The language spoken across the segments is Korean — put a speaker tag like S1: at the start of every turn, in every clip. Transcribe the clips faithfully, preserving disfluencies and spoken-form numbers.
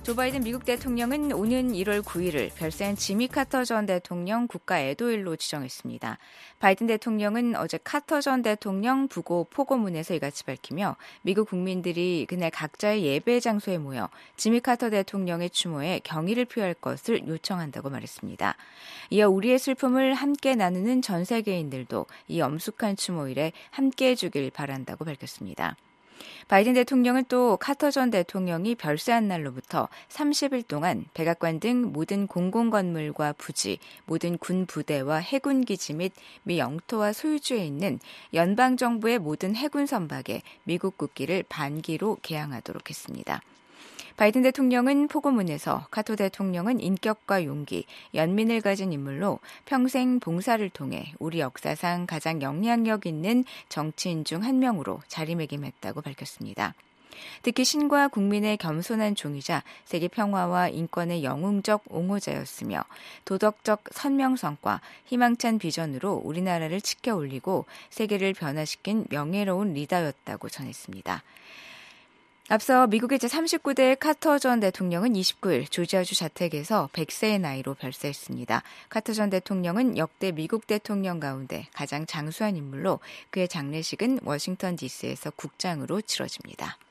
S1: 조 바이든 미국 대통령은 오는 일월 구일을 별세한 지미 카터 전 대통령 국가 애도일로 지정했습니다. 바이든 대통령은 어제 카터 전 대통령 부고 포고문에서 이같이 밝히며 미국 국민들이 그날 각자의 예배 장소에 모여 지미 카터 대통령의 추모에 경의를 표할 것을 요청한다고 말했습니다. 이어 우리의 슬픔을 함께 나누는 전 세계인들도 이 엄숙한 추모일에 함께해 주길 바란다고 밝혔습니다. 바이든 대통령은 또 카터 전 대통령이 별세한 날로부터 삼십 일 동안 백악관 등 모든 공공건물과 부지, 모든 군 부대와 해군 기지 및 미 영토와 소유주에 있는 연방정부의 모든 해군 선박에 미국 국기를 반기로 개양하도록 했습니다. 바이든 대통령은 포고문에서 카터 대통령은 인격과 용기, 연민을 가진 인물로 평생 봉사를 통해 우리 역사상 가장 영향력 있는 정치인 중 한 명으로 자리매김했다고 밝혔습니다. 특히 신과 국민의 겸손한 종이자 세계 평화와 인권의 영웅적 옹호자였으며 도덕적 선명성과 희망찬 비전으로 우리나라를 치켜 올리고 세계를 변화시킨 명예로운 리더였다고 전했습니다. 앞서 미국의 제삼십구 대 카터 전 대통령은 이십구일 조지아주 자택에서 백 세의 나이로 별세했습니다. 카터 전 대통령은 역대 미국 대통령 가운데 가장 장수한 인물로 그의 장례식은 워싱턴 디씨에서 국장으로 치러집니다.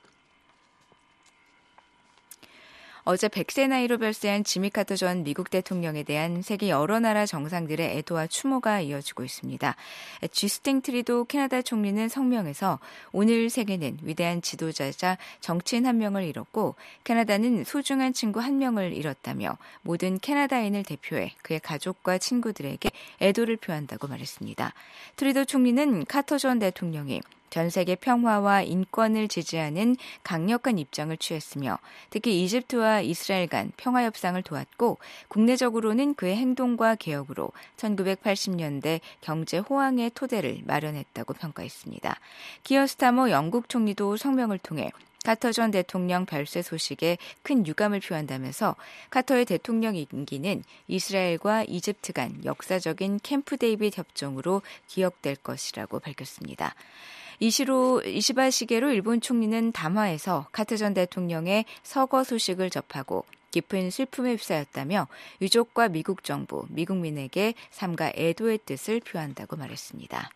S1: 어제 백 세 나이로 별세한 지미 카터 전 미국 대통령에 대한 세계 여러 나라 정상들의 애도와 추모가 이어지고 있습니다. 지스팅 트리도 캐나다 총리는 성명에서 오늘 세계는 위대한 지도자자 정치인 한 명을 잃었고 캐나다는 소중한 친구 한 명을 잃었다며 모든 캐나다인을 대표해 그의 가족과 친구들에게 애도를 표한다고 말했습니다. 트리도 총리는 카터 전 대통령이 전 세계 평화와 인권을 지지하는 강력한 입장을 취했으며 특히 이집트와 이스라엘 간 평화 협상을 도왔고 국내적으로는 그의 행동과 개혁으로 천구백팔십 년대 경제 호황의 토대를 마련했다고 평가했습니다. 키어 스타머 영국 총리도 성명을 통해 카터 전 대통령 별세 소식에 큰 유감을 표한다면서 카터의 대통령 임기는 이스라엘과 이집트 간 역사적인 캠프 데이빗 협정으로 기억될 것이라고 밝혔습니다. 이시로, 이시바 시게로 일본 총리는 담화에서 카터 전 대통령의 서거 소식을 접하고 깊은 슬픔에 휩싸였다며 유족과 미국 정부, 미국민에게 삼가 애도의 뜻을 표한다고 말했습니다.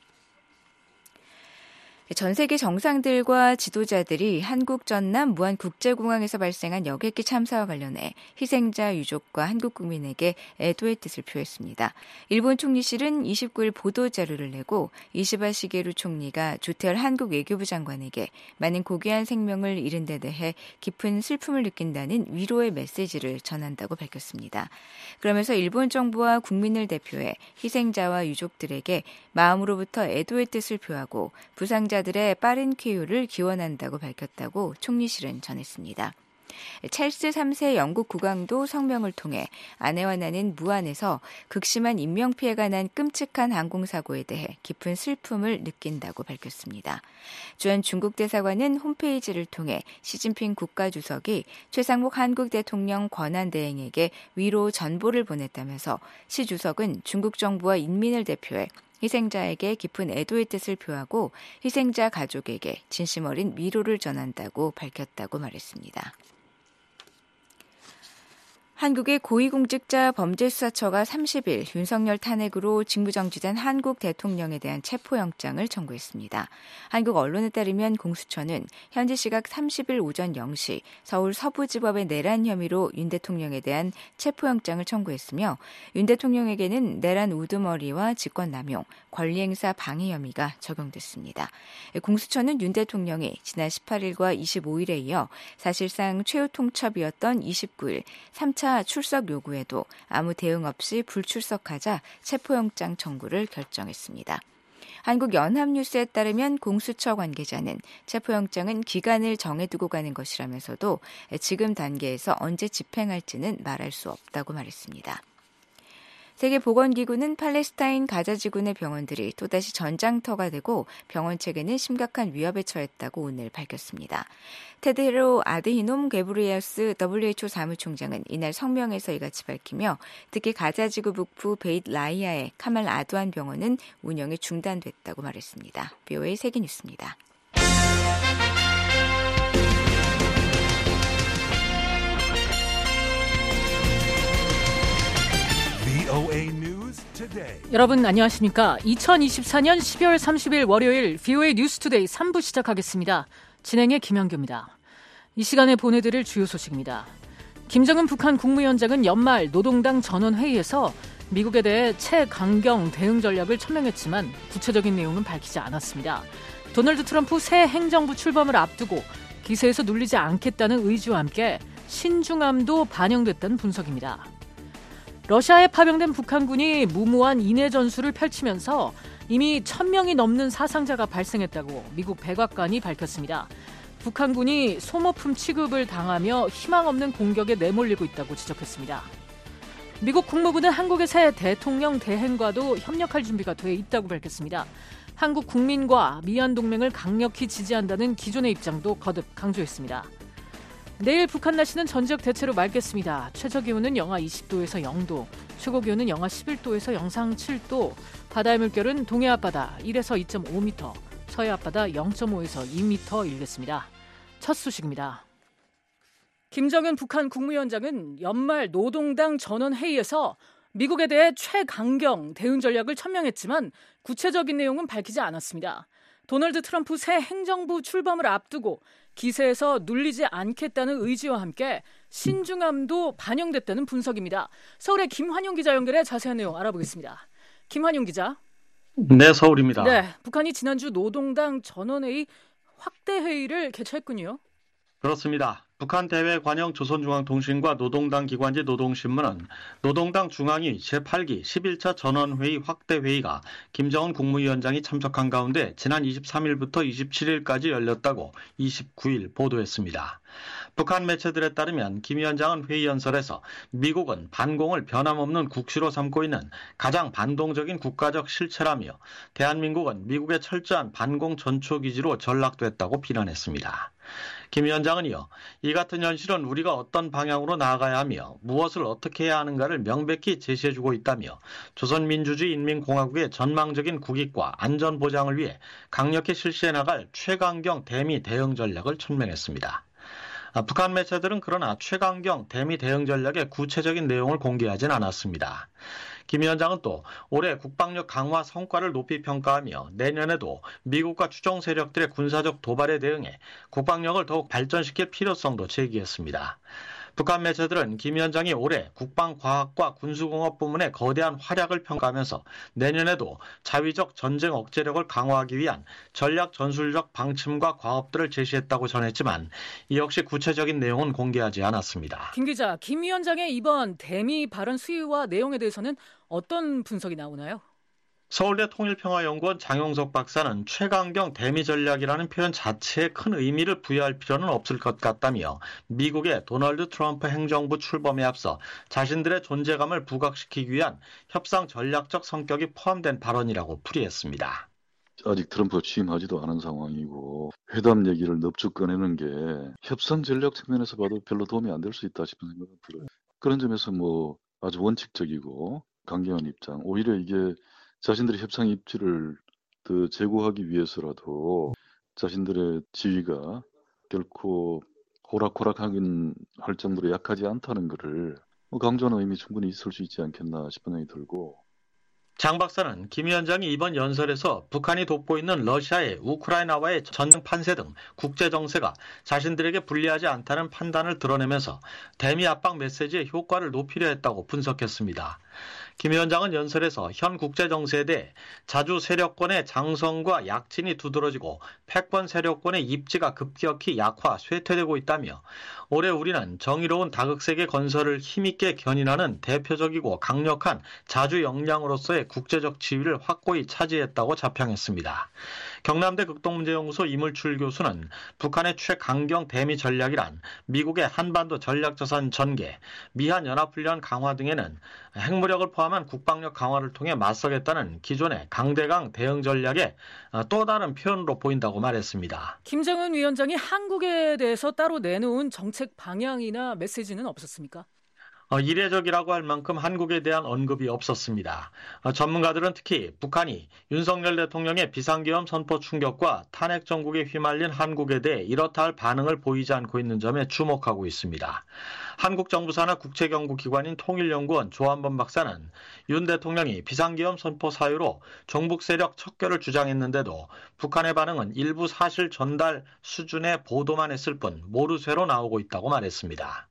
S1: 전 세계 정상들과 지도자들이 한국 전남 무안국제공항에서 발생한 여객기 참사와 관련해 희생자 유족과 한국 국민에게 애도의 뜻을 표했습니다. 일본 총리실은 이십구일 보도자료를 내고 이시바 시게루 총리가 조태열 한국 외교부 장관에게 많은 고귀한 생명을 잃은 데 대해 깊은 슬픔을 느낀다는 위로의 메시지를 전한다고 밝혔습니다. 그러면서 일본 정부와 국민을 대표해 희생자와 유족들에게 마음으로부터 애도의 뜻을 표하고 부상자 들의 빠른 쾌유를 기원한다고 밝혔다고 총리실은 전했습니다. 찰스 삼 세 영국 국왕도 성명을 통해 아내와 나는 무안에서 극심한 인명피해가 난 끔찍한 항공사고에 대해 깊은 슬픔을 느낀다고 밝혔습니다. 주한 중국 대사관은 홈페이지를 통해 시진핑 국가주석이 최상목 한국 대통령 권한대행에게 위로 전보를 보냈다면서 시 주석은 중국 정부와 인민을 대표해 희생자에게 깊은 애도의 뜻을 표하고 희생자 가족에게 진심 어린 위로를 전한다고 밝혔다고 말했습니다. 한국의 고위공직자 범죄수사처가 삼십일 윤석열 탄핵으로 직무정지된 한국 대통령에 대한 체포영장을 청구했습니다. 한국 언론에 따르면 공수처는 현지 시각 삼십일 오전 영 시 서울 서부지법의 내란 혐의로 윤 대통령에 대한 체포영장을 청구했으며 윤 대통령에게는 내란 우두머리와 직권남용, 권리행사 방해 혐의가 적용됐습니다. 공수처는 윤 대통령이 지난 십팔일과 이십오일에 이어 사실상 최후 통첩이었던 이십구일 삼 차 출석 요구에도 아무 대응 없이 불출석하자 체포영장 청구를 결정했습니다. 한국 연합뉴스에 따르면 공수처 관계자는 체포영장은 기간을 정해두고 가는 것이라면서도 지금 단계에서 언제 집행할지는 말할 수 없다고 말했습니다. 세계보건기구는 팔레스타인 가자지구내 병원들이 또다시 전장터가 되고 병원 체계는 심각한 위협에 처했다고 오늘 밝혔습니다. 테드로 아드히놈 게브리에스 더블유에이치오 사무총장은 이날 성명에서 이같이 밝히며 특히 가자지구 북부 베이트 라이아의 카말 아두안 병원은 운영이 중단됐다고 말했습니다. 비오에이 세계뉴스입니다.
S2: 브이오에이 News Today.
S3: 여러분 안녕하십니까? 이천이십사년 십이월 삼십일 월요일 브이오에이 뉴스 투데이 삼 부 시작하겠습니다. 진행의 김현규입니다. 이 시간에 보내드릴 주요 소식입니다. 김정은 북한 국무위원장은 연말 노동당 전원회의에서 미국에 대해 최강경 대응 전략을 천명했지만 구체적인 내용은 밝히지 않았습니다. 도널드 트럼프 새 행정부 출범을 앞두고 기세에서 눌리지 않겠다는 의지와 함께 신중함도 반영됐다는 분석입니다. 러시아에 파병된 북한군이 무모한 인해 전술을 펼치면서 이미 천 명이 넘는 사상자가 발생했다고 미국 백악관이 밝혔습니다. 북한군이 소모품 취급을 당하며 희망 없는 공격에 내몰리고 있다고 지적했습니다. 미국 국무부는 한국의 새 대통령 대행과도 협력할 준비가 돼 있다고 밝혔습니다. 한국 국민과 미얀 동맹을 강력히 지지한다는 기존의 입장도 거듭 강조했습니다. 내일 북한 날씨는 전지역 대체로 맑겠습니다. 최저기온은 영하 이십 도에서 영 도, 최고기온은 영하 십일 도에서 영상 칠 도, 바다의 물결은 동해 앞바다 일에서 이 점 오 미터, 서해 앞바다 영 점 오에서 이 미터 일겠습니다. 첫 소식입니다. 김정은 북한 국무위원장은 연말 노동당 전원회의에서 미국에 대해 최강경 대응 전략을 천명했지만 구체적인 내용은 밝히지 않았습니다. 도널드 트럼프 새 행정부 출범을 앞두고 기세에서 눌리지 않겠다는 의지와 함께 신중함도 반영됐다는 분석입니다. 서울의 김환용 기자 연결해 자세한 내용 알아보겠습니다. 김환용 기자.
S4: 네, 서울입니다.
S3: 네, 북한이 지난주 노동당 전원회의 확대 회의를 개최했군요.
S4: 그렇습니다. 북한 대외 관영 조선중앙통신과 노동당 기관지 노동신문은 노동당 중앙위 제팔 기 십일 차 전원회의 확대회의가 김정은 국무위원장이 참석한 가운데 지난 이십삼일부터 이십칠일까지 열렸다고 이십구일 보도했습니다. 북한 매체들에 따르면 김 위원장은 회의 연설에서 미국은 반공을 변함없는 국시로 삼고 있는 가장 반동적인 국가적 실체라며 대한민국은 미국의 철저한 반공 전초기지로 전락됐다고 비난했습니다. 김 위원장은 이어 이 같은 현실은 우리가 어떤 방향으로 나아가야 하며 무엇을 어떻게 해야 하는가를 명백히 제시해주고 있다며 조선민주주의 인민공화국의 전망적인 국익과 안전 보장을 위해 강력히 실시해 나갈 최강경 대미 대응 전략을 천명했습니다. 북한 매체들은 그러나 최강경 대미 대응 전략의 구체적인 내용을 공개하진 않았습니다. 김 위원장은 또 올해 국방력 강화 성과를 높이 평가하며 내년에도 미국과 추종 세력들의 군사적 도발에 대응해 국방력을 더욱 발전시킬 필요성도 제기했습니다. 북한 매체들은 김 위원장이 올해 국방과학과 군수공업 부문의 거대한 활약을 평가하면서 내년에도 자위적 전쟁 억제력을 강화하기 위한 전략 전술적 방침과 과업들을 제시했다고 전했지만 이 역시 구체적인 내용은 공개하지 않았습니다.
S3: 김 기자, 김 위원장의 이번 대미 발언 수위와 내용에 대해서는 어떤 분석이 나오나요?
S4: 서울대 통일평화연구원 장용석 박사는 최강경 대미 전략이라는 표현 자체에 큰 의미를 부여할 필요는 없을 것 같다며 미국의 도널드 트럼프 행정부 출범에 앞서 자신들의 존재감을 부각시키기 위한 협상 전략적 성격이 포함된 발언이라고 풀이했습니다.
S5: 아직 트럼프가 취임하지도 않은 상황이고 회담 얘기를 넙죽 꺼내는 게 협상 전략 측면에서 봐도 별로 도움이 안 될 수 있다 싶은 생각이 들어요. 그런 점에서 뭐 아주 원칙적이고 강경한 입장, 오히려 이게 자신들의 협상 입지를 더 제고하기 위해서라도 자신들의 지위가 결코 호락호락하긴 할 정도로 약하지 않다는 것을 강조하는 의미 충분히 있을 수 있지 않겠나 싶은 생각이 들고,
S4: 장 박사는 김 위원장이 이번 연설에서 북한이 돕고 있는 러시아의 우크라이나와의 전쟁 판세 등 국제 정세가 자신들에게 불리하지 않다는 판단을 드러내면서 대미 압박 메시지의 효과를 높이려 했다고 분석했습니다. 김 위원장은 연설에서 현 국제 정세에 대해 자주 세력권의 장성과 약진이 두드러지고 패권 세력권의 입지가 급격히 약화, 쇠퇴되고 있다며 올해 우리는 정의로운 다극세계 건설을 힘있게 견인하는 대표적이고 강력한 자주 역량으로서의 국제적 지위를 확고히 차지했다고 자평했습니다. 경남대 극동문제연구소 이물출 교수는 북한의 최강경 대미 전략이란 미국의 한반도 전략자산 전개, 미한 연합훈련 강화 등에는 핵무력을 포함한 국방력 강화를 통해 맞서겠다는 기존의 강대강 대응 전략의 또 다른 표현으로 보인다고 말했습니다.
S3: 김정은 위원장이 한국에 대해서 따로 내놓은 정책 방향이나 메시지는 없었습니까?
S4: 어, 이례적이라고 할 만큼 한국에 대한 언급이 없었습니다. 어, 전문가들은 특히 북한이 윤석열 대통령의 비상계엄 선포 충격과 탄핵 정국에 휘말린 한국에 대해 이렇다 할 반응을 보이지 않고 있는 점에 주목하고 있습니다. 한국 정부 산하 국제연구기관인 통일연구원 조한범 박사는 윤 대통령이 비상계엄 선포 사유로 종북 세력 척결을 주장했는데도 북한의 반응은 일부 사실 전달 수준의 보도만 했을 뿐 모르쇠로 나오고 있다고 말했습니다.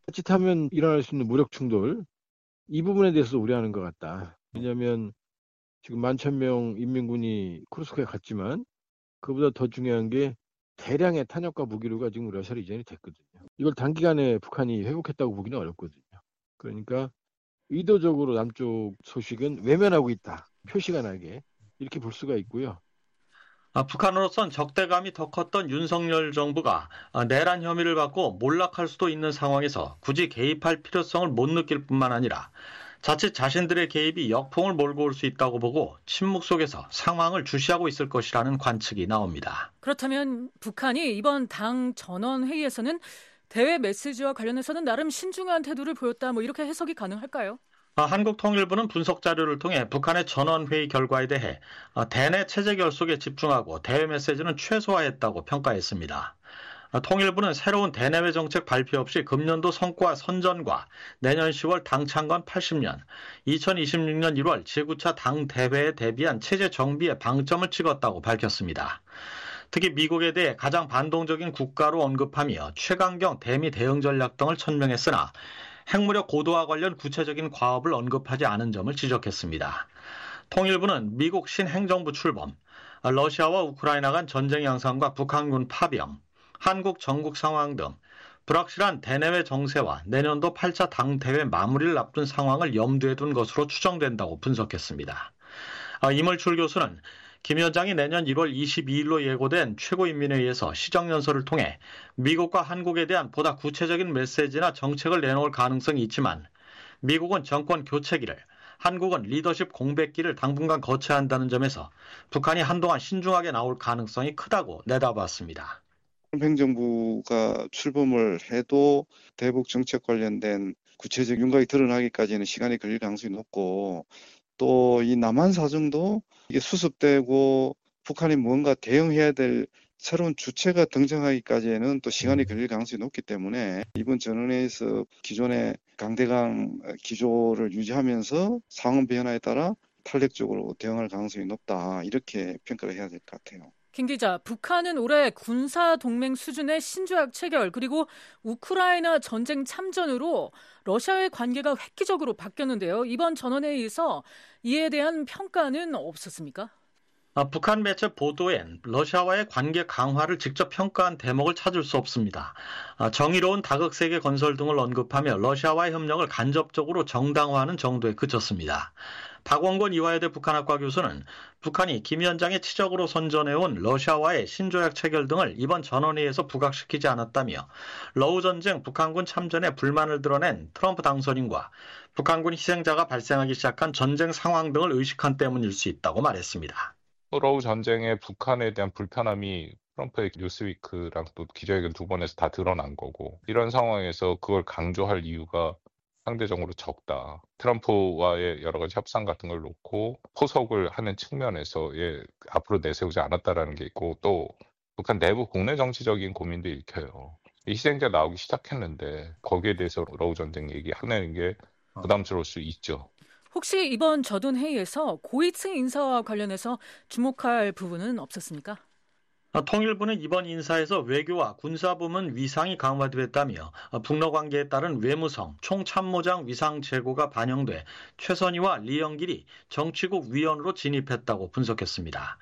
S6: 자칫하면 일어날 수 있는 무력 충돌, 이 부분에 대해서 우려하는 것 같다. 왜냐하면 지금 만천 명 인민군이 쿠르스크에 갔지만 그보다 더 중요한 게 대량의 탄약과 무기류가 지금 러시아로 이전이 됐거든요. 이걸 단기간에 북한이 회복했다고 보기는 어렵거든요. 그러니까 의도적으로 남쪽 소식은 외면하고 있다. 표시가 나게 이렇게 볼 수가 있고요.
S4: 아, 북한으로선 적대감이 더 컸던 윤석열 정부가 아, 내란 혐의를 받고 몰락할 수도 있는 상황에서 굳이 개입할 필요성을 못 느낄 뿐만 아니라 자칫 자신들의 개입이 역풍을 몰고 올 수 있다고 보고 침묵 속에서 상황을 주시하고 있을 것이라는 관측이 나옵니다.
S3: 그렇다면 북한이 이번 당 전원회의에서는 대외 메시지와 관련해서는 나름 신중한 태도를 보였다, 뭐 이렇게 해석이 가능할까요?
S4: 한국통일부는 분석 자료를 통해 북한의 전원회의 결과에 대해 대내 체제 결속에 집중하고 대외 메시지는 최소화했다고 평가했습니다. 통일부는 새로운 대내외 정책 발표 없이 금년도 성과 선전과 내년 시월 당 창건 팔십 년, 이천이십육 년 일월 제구 차 당 대회에 대비한 체제 정비에 방점을 찍었다고 밝혔습니다. 특히 미국에 대해 가장 반동적인 국가로 언급하며 최강경 대미 대응 전략 등을 천명했으나 핵무력 고도화 관련 구체적인 과업을 언급하지 않은 점을 지적했습니다. 통일부는 미국 신행정부 출범, 러시아와 우크라이나 간 전쟁 양상과 북한군 파병, 한국 전국 상황 등 불확실한 대내외 정세와 내년도 팔 차 당대회 마무리를 앞둔 상황을 염두에 둔 것으로 추정된다고 분석했습니다. 이물출 교수는 김 위원장이 내년 일월 이십이일로 예고된 최고인민회의에서 시정연설을 통해 미국과 한국에 대한 보다 구체적인 메시지나 정책을 내놓을 가능성이 있지만 미국은 정권 교체기를, 한국은 리더십 공백기를 당분간 거쳐야 한다는 점에서 북한이 한동안 신중하게 나올 가능성이 크다고 내다봤습니다.
S7: 행정부가 출범을 해도 대북 정책 관련된 구체적 윤곽이 드러나기까지는 시간이 걸릴 가능성이 높고, 또 이 남한 사정도 이게 수습되고 북한이 뭔가 대응해야 될 새로운 주체가 등장하기까지는 또 시간이 걸릴 가능성이 높기 때문에 이번 전원회의에서 기존의 강대강 기조를 유지하면서 상황 변화에 따라 탄력적으로 대응할 가능성이 높다, 이렇게 평가를 해야 될 것 같아요.
S3: 김 기자, 북한은 올해 군사 동맹 수준의 신조약 체결, 그리고 우크라이나 전쟁 참전으로 러시아의 관계가 획기적으로 바뀌었는데요. 이번 전원회의에서 이에 대한 평가는 없었습니까?
S4: 아, 북한 매체 보도엔 러시아와의 관계 강화를 직접 평가한 대목을 찾을 수 없습니다. 아, 정의로운 다극세계 건설 등을 언급하며 러시아와의 협력을 간접적으로 정당화하는 정도에 그쳤습니다. 박원권 이화여대 북한학과 교수는 북한이 김 위원장의 치적으로 선전해온 러시아와의 신조약 체결 등을 이번 전원회의에서 부각시키지 않았다며 러우 전쟁 북한군 참전에 불만을 드러낸 트럼프 당선인과 북한군 희생자가 발생하기 시작한 전쟁 상황 등을 의식한 때문일 수 있다고 말했습니다.
S8: 러우 전쟁에 북한에 대한 불편함이 트럼프의 뉴스위크랑 또 기자회견 두 번에서 다 드러난 거고, 이런 상황에서 그걸 강조할 이유가 상대적으로 적다. 트럼프와의 여러 가지 협상 같은 걸 놓고 포석을 하는 측면에서의 앞으로 내세우지 않았다라는 게 있고, 또 북한 내부 국내 정치적인 고민도 읽혀요. 희생자 나오기 시작했는데 거기에 대해서 러우 전쟁 얘기하는 게 부담스러울 수 있죠.
S3: 혹시 이번 저둔회의에서 고위층 인사와 관련해서 주목할 부분은 없었습니까?
S4: 통일부는 이번 인사에서 외교와 군사부문 위상이 강화됐다며 북러 관계에 따른 외무성, 총참모장 위상 제고가 반영돼 최선희와 리영길이 정치국 위원으로 진입했다고 분석했습니다.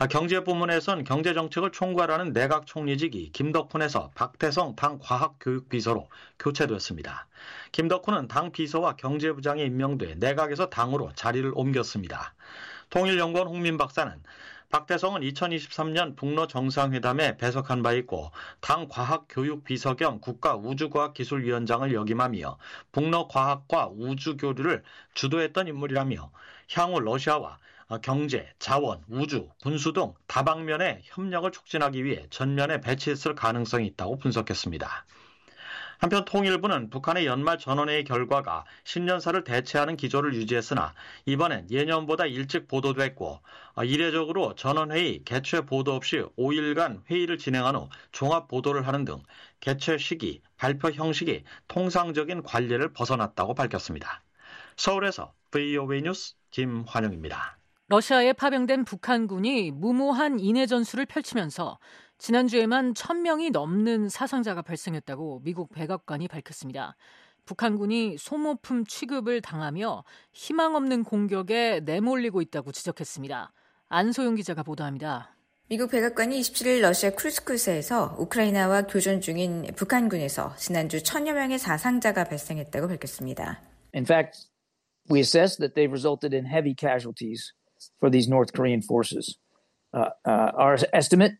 S4: 경제부문에선 경제정책을 총괄하는 내각총리직이 김덕훈에서 박태성 당 과학교육비서로 교체됐습니다. 김덕훈은 당 비서와 경제부장에 임명돼 내각에서 당으로 자리를 옮겼습니다. 통일연구원 홍민 박사는 박태성은 이천이십삼 년 북러 정상회담에 배석한 바 있고 당 과학교육비서 겸 국가우주과학기술위원장을 역임하며 북러 과학과 우주교류를 주도했던 인물이라며 향후 러시아와 경제, 자원, 우주, 군수 등 다방면의 협력을 촉진하기 위해 전면에 배치했을 가능성이 있다고 분석했습니다. 한편 통일부는 북한의 연말 전원회의 결과가 신년사를 대체하는 기조를 유지했으나 이번엔 예년보다 일찍 보도됐고 이례적으로 전원회의 개최 보도 없이 오 일간 회의를 진행한 후 종합 보도를 하는 등 개최 시기, 발표 형식이 통상적인 관례를 벗어났다고 밝혔습니다. 서울에서 브이오에이 뉴스 김환영입니다.
S3: 러시아에 파병된 북한군이 무모한 인해 전술을 펼치면서 지난주에만 천 명이 넘는 사상자가 발생했다고 미국 백악관이 밝혔습니다. 북한군이 소모품 취급을 당하며 희망 없는 공격에 내몰리고 있다고 지적했습니다. 안소영 기자가 보도합니다.
S1: 미국 백악관이 이십칠일 러시아 쿠르스크에서 우크라이나와 교전 중인 북한군에서 지난주 천여 명의 사상자가 발생했다고 밝혔습니다.
S9: In fact, we assess that they've resulted in heavy casualties for these North Korean forces. Uh, uh, our estimate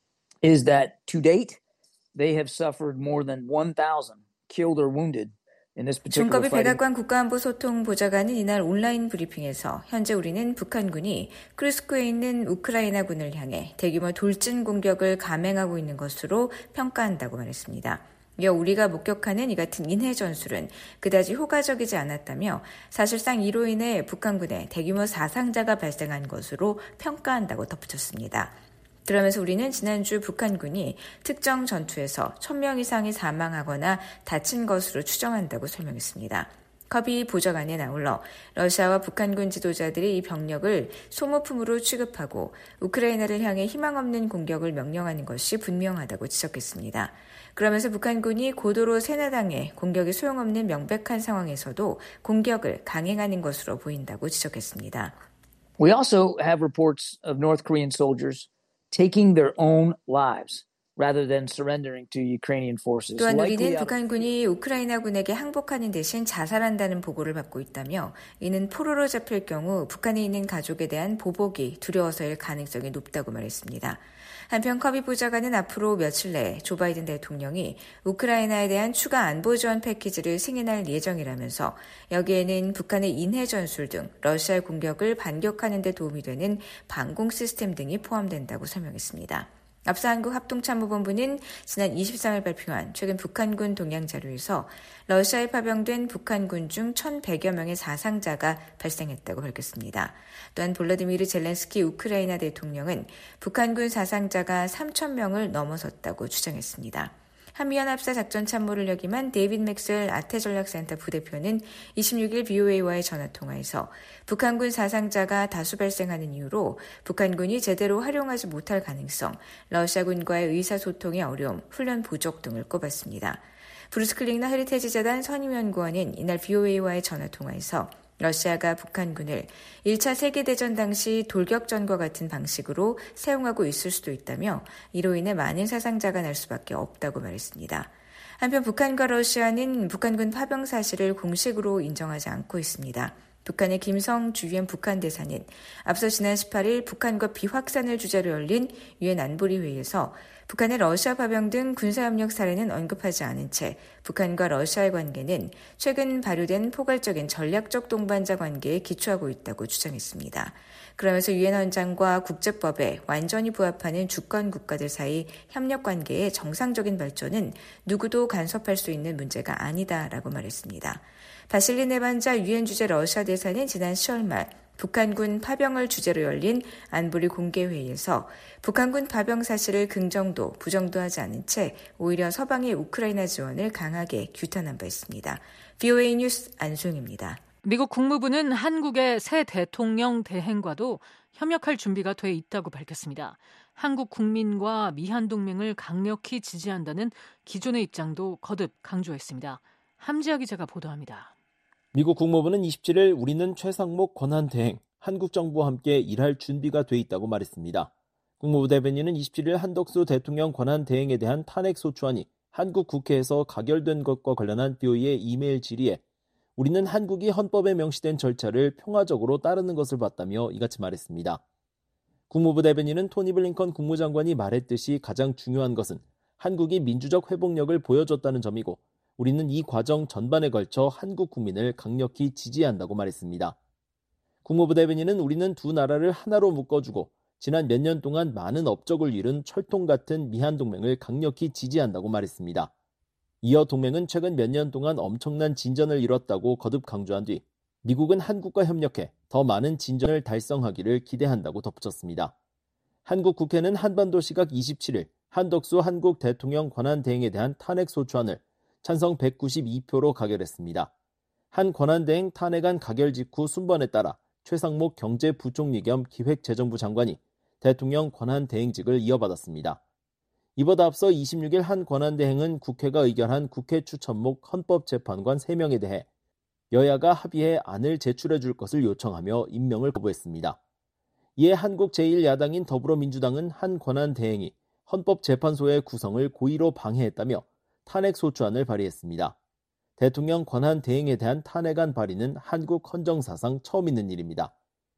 S9: is that to date, they have suffered more than one thousand killed or wounded in this particular
S1: 존 커비
S9: fighting.
S1: 백악관 국가안보소통보좌관은 이날 온라인 브리핑에서 현재 우리는 북한군이 크루스크에 있는 우크라이나군을 향해 대규모 돌진 공격을 감행하고 있는 것으로 평가한다고 말했습니다. 이어 우리가 목격하는 이 같은 인해 전술은 그다지 효과적이지 않았다며 사실상 이로 인해 북한군에 대규모 사상자가 발생한 것으로 평가한다고 덧붙였습니다. 그러면서 우리는 지난주 북한군이 특정 전투에서 천 명 이상이 사망하거나 다친 것으로 추정한다고 설명했습니다. 커비 보좌관에 아울러 러시아와 북한군 지도자들이 이 병력을 소모품으로 취급하고 우크라이나를 향해 희망 없는 공격을 명령하는 것이 분명하다고 지적했습니다. 그러면서 북한군이 고도로 세뇌당해 공격이 소용없는 명백한 상황에서도 공격을 강행하는 것으로 보인다고 지적했습니다.
S9: We also have reports of North Korean soldiers taking their own lives rather than surrendering to Ukrainian forces.
S1: 또한 우리는 북한군이 우크라이나군에게 항복하는 대신 자살한다는 보고를 받고 있다며 이는 포로로 잡힐 경우 북한에 있는 가족에 대한 보복이 두려워서일 가능성이 높다고 말했습니다. 한편 커비 보좌관은 앞으로 며칠 내에 조 바이든 대통령이 우크라이나에 대한 추가 안보 지원 패키지를 승인할 예정이라면서 여기에는 북한의 인해 전술 등 러시아의 공격을 반격하는 데 도움이 되는 방공 시스템 등이 포함된다고 설명했습니다. 앞서 한국합동참모본부는 지난 이십삼일 발표한 최근 북한군 동향 자료에서 러시아에 파병된 북한군 중 천백여 명의 사상자가 발생했다고 밝혔습니다. 또한 볼라디미르 젤렌스키 우크라이나 대통령은 북한군 사상자가 삼천 명을 넘어섰다고 주장했습니다. 한미연합사 작전 참모를 역임한 데이빗 맥스웰 아태전략센터 부대표는 이십육일 브이오에이와의 전화통화에서 북한군 사상자가 다수 발생하는 이유로 북한군이 제대로 활용하지 못할 가능성, 러시아군과의 의사소통의 어려움, 훈련 부족 등을 꼽았습니다. 브루스 클링너 헤리테지 재단 선임연구원은 이날 브이오에이와의 전화통화에서 러시아가 북한군을 일 차 세계대전 당시 돌격전과 같은 방식으로 사용하고 있을 수도 있다며 이로 인해 많은 사상자가 날 수밖에 없다고 말했습니다. 한편 북한과 러시아는 북한군 파병 사실을 공식으로 인정하지 않고 있습니다. 북한의 김성 주유엔 북한 대사는 앞서 지난 십팔일 북한과 비확산을 주제로 열린 유엔 안보리 회의에서 북한의 러시아 파병 등 군사협력 사례는 언급하지 않은 채 북한과 러시아의 관계는 최근 발효된 포괄적인 전략적 동반자 관계에 기초하고 있다고 주장했습니다. 그러면서 유엔 헌장과 국제법에 완전히 부합하는 주권 국가들 사이 협력 관계의 정상적인 발전은 누구도 간섭할 수 있는 문제가 아니다라고 말했습니다. 바실리 네반자 유엔 주재 러시아 대사는 지난 시월 말 북한군 파병을 주제로 열린 안보리 공개회의에서 북한군 파병 사실을 긍정도 부정도 하지 않은 채 오히려 서방의 우크라이나 지원을 강하게 규탄한 바 있습니다. 브이오에이 뉴스 안소영입니다.
S3: 미국 국무부는 한국의 새 대통령 대행과도 협력할 준비가 돼 있다고 밝혔습니다. 한국 국민과 미한 동맹을 강력히 지지한다는 기존의 입장도 거듭 강조했습니다. 함지아 기자가 보도합니다.
S10: 미국 국무부는 이십칠일 우리는 최상목 권한대행, 한국 정부와 함께 일할 준비가 돼 있다고 말했습니다. 국무부 대변인은 이십칠일 한덕수 대통령 권한대행에 대한 탄핵소추안이 한국 국회에서 가결된 것과 관련한 비오이의 이메일 질의에 우리는 한국이 헌법에 명시된 절차를 평화적으로 따르는 것을 봤다며 이같이 말했습니다. 국무부 대변인은 토니 블링컨 국무장관이 말했듯이 가장 중요한 것은 한국이 민주적 회복력을 보여줬다는 점이고 우리는 이 과정 전반에 걸쳐 한국 국민을 강력히 지지한다고 말했습니다. 국무부 대변인은 우리는 두 나라를 하나로 묶어주고 지난 몇 년 동안 많은 업적을 이룬 철통 같은 미한 동맹을 강력히 지지한다고 말했습니다. 이어 동맹은 최근 몇 년 동안 엄청난 진전을 이뤘다고 거듭 강조한 뒤 미국은 한국과 협력해 더 많은 진전을 달성하기를 기대한다고 덧붙였습니다. 한국 국회는 한반도 시각 이십칠일 한덕수 한국 대통령 권한대행에 대한 탄핵소추안을 찬성 백구십이 표로 가결했습니다. 한 권한대행 탄핵안 가결 직후 순번에 따라 최상목 경제부총리 겸 기획재정부 장관이 대통령 권한대행직을 이어받았습니다. 이보다 앞서 이십육일 한 권한대행은 국회가 의결한 국회 추천목 헌법재판관 세 명에 대해 여야가 합의해 안을 제출해 줄 것을 요청하며 임명을 거부했습니다. 이에 한국 제일 야당인 더불어민주당은 한 권한대행이 헌법재판소의 구성을 고의로 방해했다며 탄핵소추안을 발의했습니다. 대통령 권한대행에 대한 탄핵안 발의는 한국 헌정사상 처음 있는 일입니다.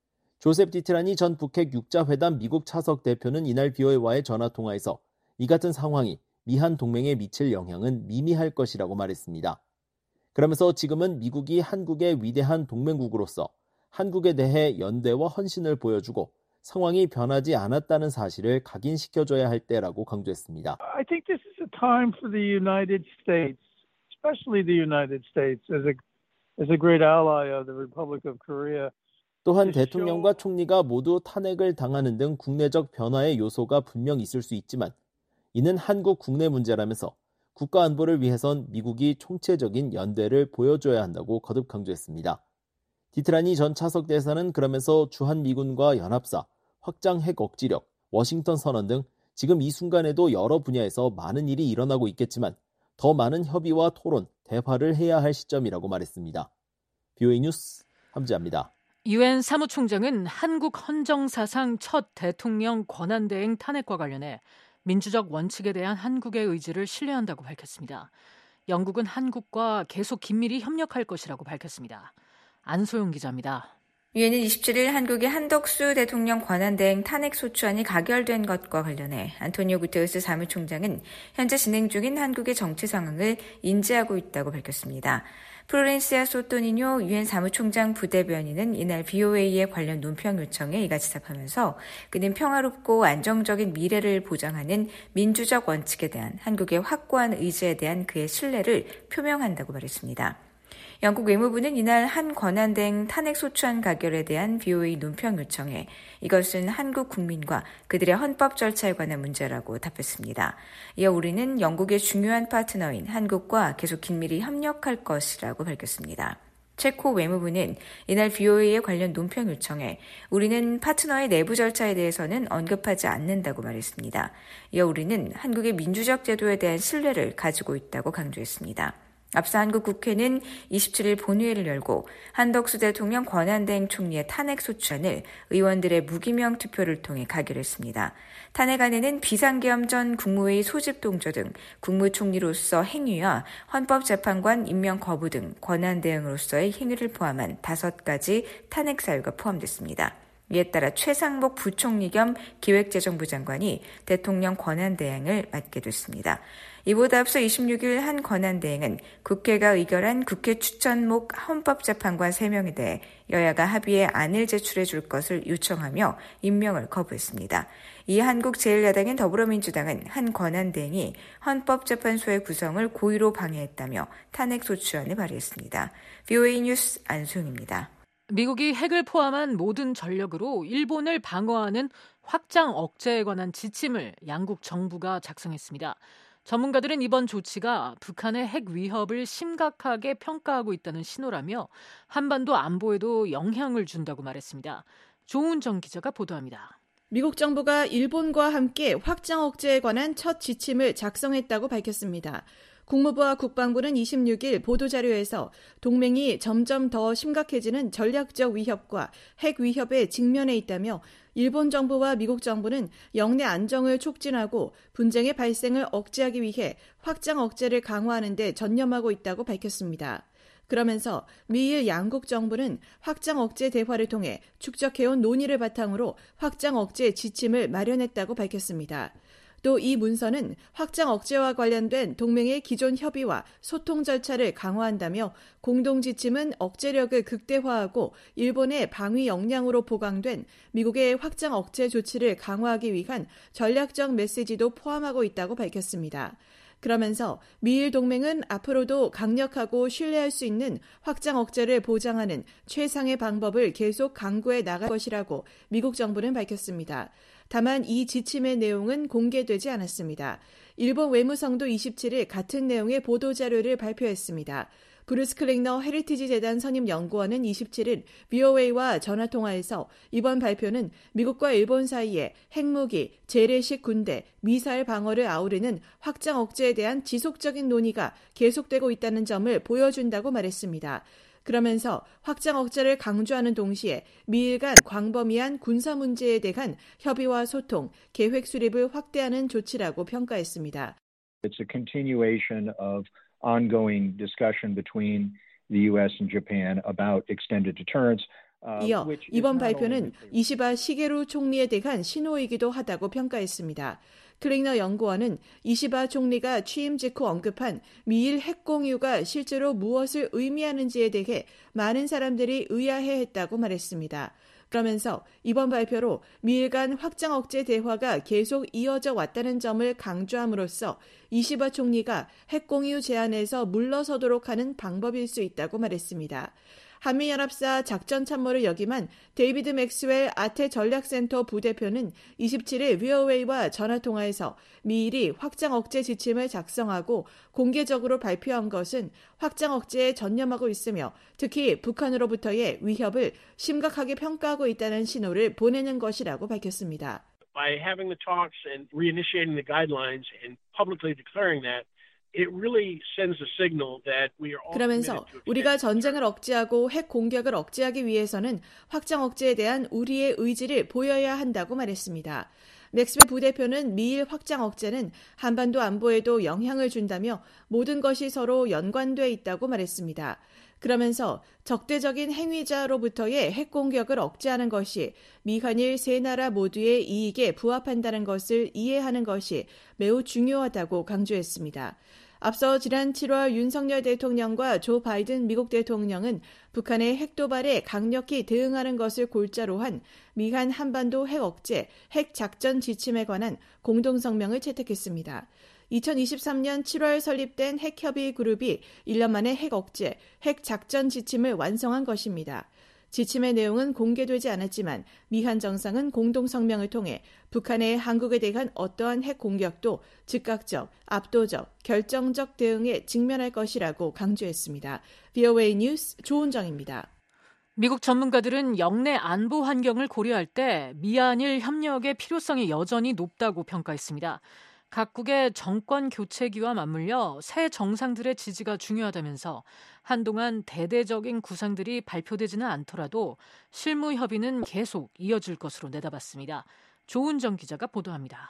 S10: 조셉 디트라니 전 북핵 육자회담 미국 차석 대표는 이날 비오에이와의 전화통화에서 이 같은 상황이 미한 동맹에 미칠 영향은 미미할 것이라고 말했습니다. 그러면서 지금은 미국이 한국의 위대한 동맹국으로서 한국에 대해 연대와 헌신을 보여주고 상황이 변하지 않았다는 사실을 각인시켜줘야 할 때라고 강조했습니다.
S11: I think this is a time for the United States, especially the United States, as a as a great ally of the Republic of Korea.
S10: 또한 대통령과 총리가 모두 탄핵을 당하는 등 국내적 변화의 요소가 분명 있을 수 있지만 이는 한국 국내 문제라면서 국가 안보를 위해선 미국이 총체적인 연대를 보여줘야 한다고 거듭 강조했습니다. 디트라니 전 차석 대사는 그러면서 주한미군과 연합사, 확장 핵 억지력, 워싱턴 선언 등 지금 이 순간에도 여러 분야에서 많은 일이 일어나고 있겠지만 더 많은 협의와 토론, 대화를 해야 할 시점이라고 말했습니다. 비오에이 뉴스 함지아입니다.
S3: 유엔 사무총장은 한국 헌정사상 첫 대통령 권한대행 탄핵과 관련해 민주적 원칙에 대한 한국의 의지를 신뢰한다고 밝혔습니다. 영국은 한국과 계속 긴밀히 협력할 것이라고 밝혔습니다. 안소영 기자입니다.
S1: 유엔은 이십칠일 한국의 한덕수 대통령 권한대행 탄핵소추안이 가결된 것과 관련해 안토니오 구테르스 사무총장은 현재 진행 중인 한국의 정치 상황을 인지하고 있다고 밝혔습니다. 플로렌시아 소토니뇨 유엔 사무총장 부대변인은 이날 비오에이의 관련 논평 요청에 이같이 답하면서 그는 평화롭고 안정적인 미래를 보장하는 민주적 원칙에 대한 한국의 확고한 의지에 대한 그의 신뢰를 표명한다고 말했습니다. 영국 외무부는 이날 한 권한대행 탄핵소추안 가결에 대한 비오에이 논평 요청에 이것은 한국 국민과 그들의 헌법 절차에 관한 문제라고 답했습니다. 이어 우리는 영국의 중요한 파트너인 한국과 계속 긴밀히 협력할 것이라고 밝혔습니다. 체코 외무부는 이날 비오에이의 관련 논평 요청에 우리는 파트너의 내부 절차에 대해서는 언급하지 않는다고 말했습니다. 이어 우리는 한국의 민주적 제도에 대한 신뢰를 가지고 있다고 강조했습니다. 앞서 한국 국회는 이십칠일 본회의를 열고 한덕수 대통령 권한대행 총리의 탄핵소추안을 의원들의 무기명 투표를 통해 가결했습니다. 탄핵안에는 비상계엄 전 국무회의 소집 동조 등 국무총리로서 행위와 헌법재판관 임명 거부 등 권한대행으로서의 행위를 포함한 다섯 가지 탄핵 사유가 포함됐습니다. 이에 따라 최상목 부총리 겸 기획재정부 장관이 대통령 권한대행을 맡게 됐습니다. 이보다 앞서 이십육일 한 권한대행은 국회가 의결한 국회 추천목 헌법재판관 세 명에 대해 여야가 합의해 안을 제출해 줄 것을 요청하며 임명을 거부했습니다. 이 한국 제일 야당인 더불어민주당은 한 권한대행이 헌법재판소의 구성을 고의로 방해했다며 탄핵소추안을 발의했습니다. 비오에이 뉴스 안소영입니다.
S3: 미국이 핵을 포함한 모든 전력으로 일본을 방어하는 확장 억제에 관한 지침을 양국 정부가 작성했습니다. 전문가들은 이번 조치가 북한의 핵 위협을 심각하게 평가하고 있다는 신호라며 한반도 안보에도 영향을 준다고 말했습니다. 조은정 기자가 보도합니다.
S12: 미국 정부가 일본과 함께 확장 억제에 관한 첫 지침을 작성했다고 밝혔습니다. 국무부와 국방부는 이십육일 보도자료에서 동맹이 점점 더 심각해지는 전략적 위협과 핵 위협에 직면해 있다며 일본 정부와 미국 정부는 영내 안정을 촉진하고 분쟁의 발생을 억제하기 위해 확장 억제를 강화하는 데 전념하고 있다고 밝혔습니다. 그러면서 미일 양국 정부는 확장 억제 대화를 통해 축적해온 논의를 바탕으로 확장 억제 지침을 마련했다고 밝혔습니다. 또 이 문서는 확장 억제와 관련된 동맹의 기존 협의와 소통 절차를 강화한다며 공동 지침은 억제력을 극대화하고 일본의 방위 역량으로 보강된 미국의 확장 억제 조치를 강화하기 위한 전략적 메시지도 포함하고 있다고 밝혔습니다. 그러면서 미일 동맹은 앞으로도 강력하고 신뢰할 수 있는 확장 억제를 보장하는 최상의 방법을 계속 강구해 나갈 것이라고 미국 정부는 밝혔습니다. 다만 이 지침의 내용은 공개되지 않았습니다. 일본 외무성도 이십칠일 같은 내용의 보도자료를 발표했습니다. 브루스 클링너 헤리티지 재단 선임 연구원은 이십칠일 브이오에이와 전화통화에서 이번 발표는 미국과 일본 사이에 핵무기, 재래식 군대, 미사일 방어를 아우르는 확장 억제에 대한 지속적인 논의가 계속되고 있다는 점을 보여준다고 말했습니다. 그러면서 확장 억제를 강조하는 동시에 미일 간 광범위한 군사 문제에 대한 협의와 소통, 계획 수립을 확대하는 조치라고 평가했습니다.
S13: It's a continuation of ongoing discussion between the U S and Japan about extended deterrence.
S12: 이어 이번 발표는 이시바 시게루 총리에 대한 신호이기도 하다고 평가했습니다. 클링너 연구원은 이시바 총리가 취임 직후 언급한 미일 핵 공유가 실제로 무엇을 의미하는지에 대해 많은 사람들이 의아해했다고 말했습니다. 그러면서 이번 발표로 미일 간 확장 억제 대화가 계속 이어져 왔다는 점을 강조함으로써 이시바 총리가 핵 공유 제안에서 물러서도록 하는 방법일 수 있다고 말했습니다. 한미연합사 작전참모를 역임한 데이비드 맥스웰 아태 전략센터 부대표는 이십칠일 브이오에이와 전화통화에서 미일이 확장 억제 지침을 작성하고 공개적으로 발표한 것은 확장 억제에 전념하고 있으며 특히 북한으로부터의 위협을 심각하게 평가하고 있다는 신호를 보내는 것이라고 밝혔습니다.
S14: By having the talks and reinitiating the guidelines and publicly declaring that, It really sends a signal that we are all
S12: 그러면서 우리가 전쟁을 억제하고 핵 공격을 억제하기 위해서는 확장 억제에 대한 우리의 의지를 보여야 한다고 말했습니다. 맥스웰 부대표는 미일 확장 억제는 한반도 안보에도 영향을 준다며 모든 것이 서로 연관돼 있다고 말했습니다. 그러면서 적대적인 행위자로부터의 핵 공격을 억제하는 것이 미한일 세 나라 모두의 이익에 부합한다는 것을 이해하는 것이 매우 중요하다고 강조했습니다. 앞서 지난 칠월 윤석열 대통령과 조 바이든 미국 대통령은 북한의 핵 도발에 강력히 대응하는 것을 골자로 한 미한 한반도 핵 억제, 핵 작전 지침에 관한 공동성명을 채택했습니다. 이천이십삼년 칠월 설립된 핵협의 그룹이 일 년 만에 핵 억제, 핵 작전 지침을 완성한 것입니다. 지침의 내용은 공개되지 않았지만 미한 정상은 공동성명을 통해 북한의 한국에 대한 어떠한 핵 공격도 즉각적, 압도적, 결정적 대응에 직면할 것이라고 강조했습니다. 브이오에이 뉴스 조은정입니다.
S3: 미국 전문가들은 영내 안보 환경을 고려할 때 미한일 협력의 필요성이 여전히 높다고 평가했습니다. 각국의 정권 교체기와 맞물려 새 정상들의 지지가 중요하다면서 한동안 대대적인 구상들이 발표되지는 않더라도 실무 협의는 계속 이어질 것으로 내다봤습니다. 조은정 기자가 보도합니다.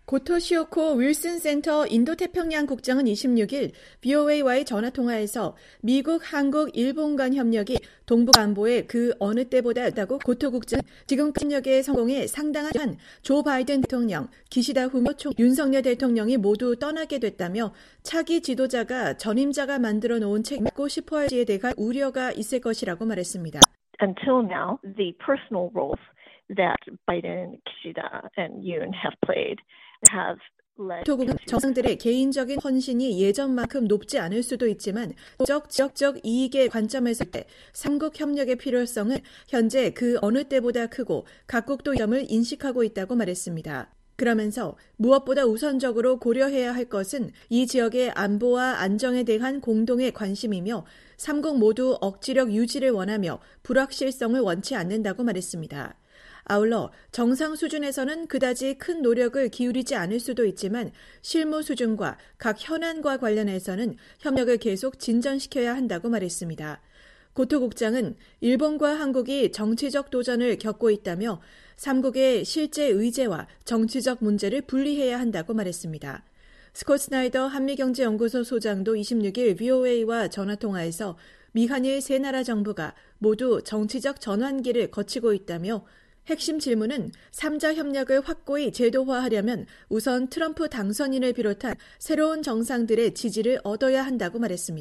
S12: 고토시오코 윌슨 센터 인도태평양 국장은 이십육일 브이오에이와의 전화통화에서 미국, 한국, 일본 간 협력이 동북 안보에 그 어느 때보다 다고 고토 국장은 지금 협력의 성공에 상당한 조 바이든 대통령, 기시다 후미오 총, 윤석열 대통령이 모두 떠나게 됐다며 차기 지도자가 전임자가 만들어 놓은 책임을 맡고 싶어 할지에 대한 우려가 있을 것이라고 말했습니다.
S15: Until now, the personal roles that Biden, Kishida, and Yoon have played have
S12: 토국은 정상들의 개인적인 헌신이 예전만큼 높지 않을 수도 있지만 적 지역적 이익의 관점에서 때 삼국 협력의 필요성은 현재 그 어느 때보다 크고 각국도 이 점을 인식하고 있다고 말했습니다. 그러면서 무엇보다 우선적으로 고려해야 할 것은 이 지역의 안보와 안정에 대한 공동의 관심이며 삼국 모두 억지력 유지를 원하며 불확실성을 원치 않는다고 말했습니다. 아울러 정상 수준에서는 그다지 큰 노력을 기울이지 않을 수도 있지만 실무 수준과 각 현안과 관련해서는 협력을 계속 진전시켜야 한다고 말했습니다. 고토 국장은 일본과 한국이 정치적 도전을 겪고 있다며 삼국의 실제 의제와 정치적 문제를 분리해야 한다고 말했습니다. 스콧 스나이더 한미경제연구소 소장도 이십육일 브이오에이와 전화통화에서 미한일 세 나라 정부가 모두 정치적 전환기를 거치고 있다며 핵심 질문은 삼자 협력을 확고히 제도화하려면 우선 트럼프 당선인을 비롯한 새로운 정상들의 지지를 얻어야 한다고 말했습니다.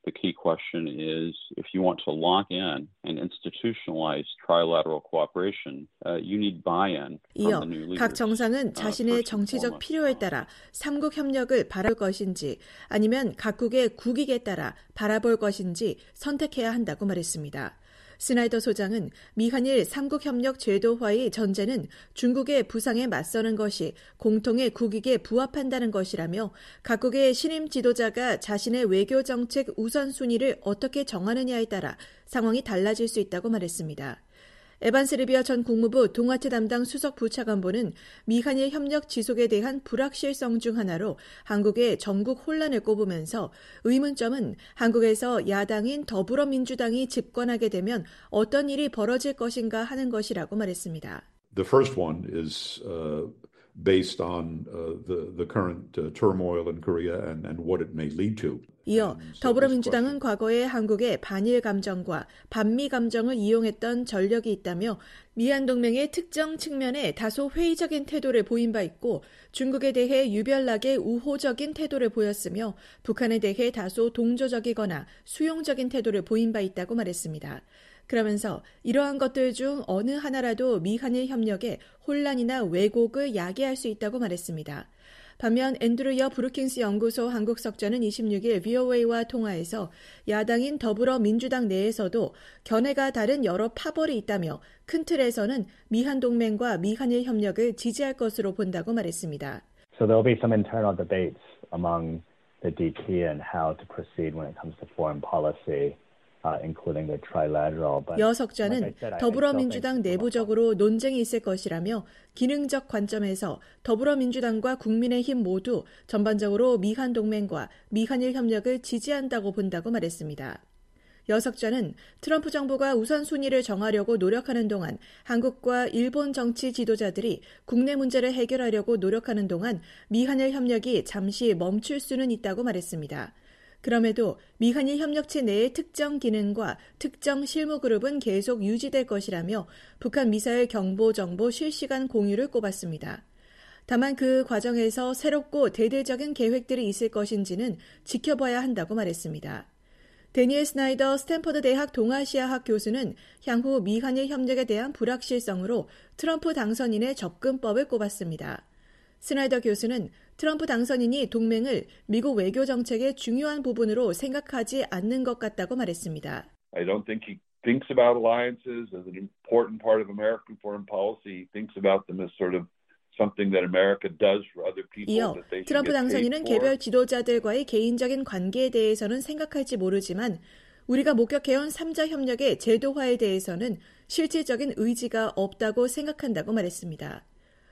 S16: the key question is if you want to lock in and institutionalize trilateral cooperation, uh, you need buy-in
S12: 이어
S16: from the new leaders.
S12: 각 정상은 자신의 정치적 필요에 따라 삼국 협력을 바라볼 것인지 아니면 각국의 국익에 따라 바라볼 것인지 선택해야 한다고 말했습니다. 스나이더 소장은 미한일 삼국협력 제도화의 전제는 중국의 부상에 맞서는 것이 공통의 국익에 부합한다는 것이라며 각국의 신임 지도자가 자신의 외교 정책 우선순위를 어떻게 정하느냐에 따라 상황이 달라질 수 있다고 말했습니다. 에반스 리비어 전 국무부 동아태 담당 수석 부차관보는 미한일 협력 지속에 대한 불확실성 중 하나로 한국의 전국 혼란을 꼽으면서 의문점은 한국에서 야당인 더불어민주당이 집권하게 되면 어떤 일이 벌어질 것인가 하는 것이라고 말했습니다.
S17: The first one is uh, based on uh, the, the current uh, turmoil in Korea and, and what it may lead to.
S12: 이어 더불어민주당은 과거에 한국의 반일 감정과 반미 감정을 이용했던 전력이 있다며 미한 동맹의 특정 측면에 다소 회의적인 태도를 보인 바 있고 중국에 대해 유별나게 우호적인 태도를 보였으며 북한에 대해 다소 동조적이거나 수용적인 태도를 보인 바 있다고 말했습니다. 그러면서 이러한 것들 중 어느 하나라도 미한일 협력에 혼란이나 왜곡을 야기할 수 있다고 말했습니다. 반면 앤드루 여 브루킹스 연구소 한국 석전은 이십육일 브이오에이와 통화에서 야당인 더불어민주당 내에서도 견해가 다른 여러 파벌이 있다며 큰 틀에서는 미한 동맹과 미한일 협력을 지지할 것으로 본다고 말했습니다.
S18: So there will be some internal debates among the D P and how to proceed when it comes to foreign policy. Uh, including the trilateral.
S12: 여 석좌는 더불어민주당 내부적으로 논쟁이 있을 것이라며 기능적 관점에서 더불어민주당과 국민의힘 모두 전반적으로 미한 동맹과 미한일 협력을 지지한다고 본다고 말했습니다. 여 석좌는 트럼프 정부가 우선순위를 정하려고 노력하는 동안 한국과 일본 정치 지도자들이 국내 문제를 해결하려고 노력하는 동안 미한일 협력이 잠시 멈출 수는 있다고 말했습니다. 그럼에도 미한일 협력체 내의 특정 기능과 특정 실무 그룹은 계속 유지될 것이라며 북한 미사일 경보 정보 실시간 공유를 꼽았습니다. 다만 그 과정에서 새롭고 대대적인 계획들이 있을 것인지는 지켜봐야 한다고 말했습니다. 데니엘 스나이더 스탠퍼드 대학 동아시아학 교수는 향후 미한일 협력에 대한 불확실성으로 트럼프 당선인의 접근법을 꼽았습니다. 스나이더 교수는 트럼프 당선인이 동맹을 미국 외교 정책의 중요한 부분으로 생각하지 않는 것 같다고 말했습니다.
S19: I don't think he thinks about alliances as an important part of American foreign policy. He thinks about them as sort of something that America does for other people.
S12: 이어 트럼프 당선인은 개별 지도자들과의 개인적인 관계에 대해서는 생각할지 모르지만 우리가 목격해온 삼자 협력의 제도화에 대해서는 실질적인 의지가 없다고 생각한다고 말했습니다.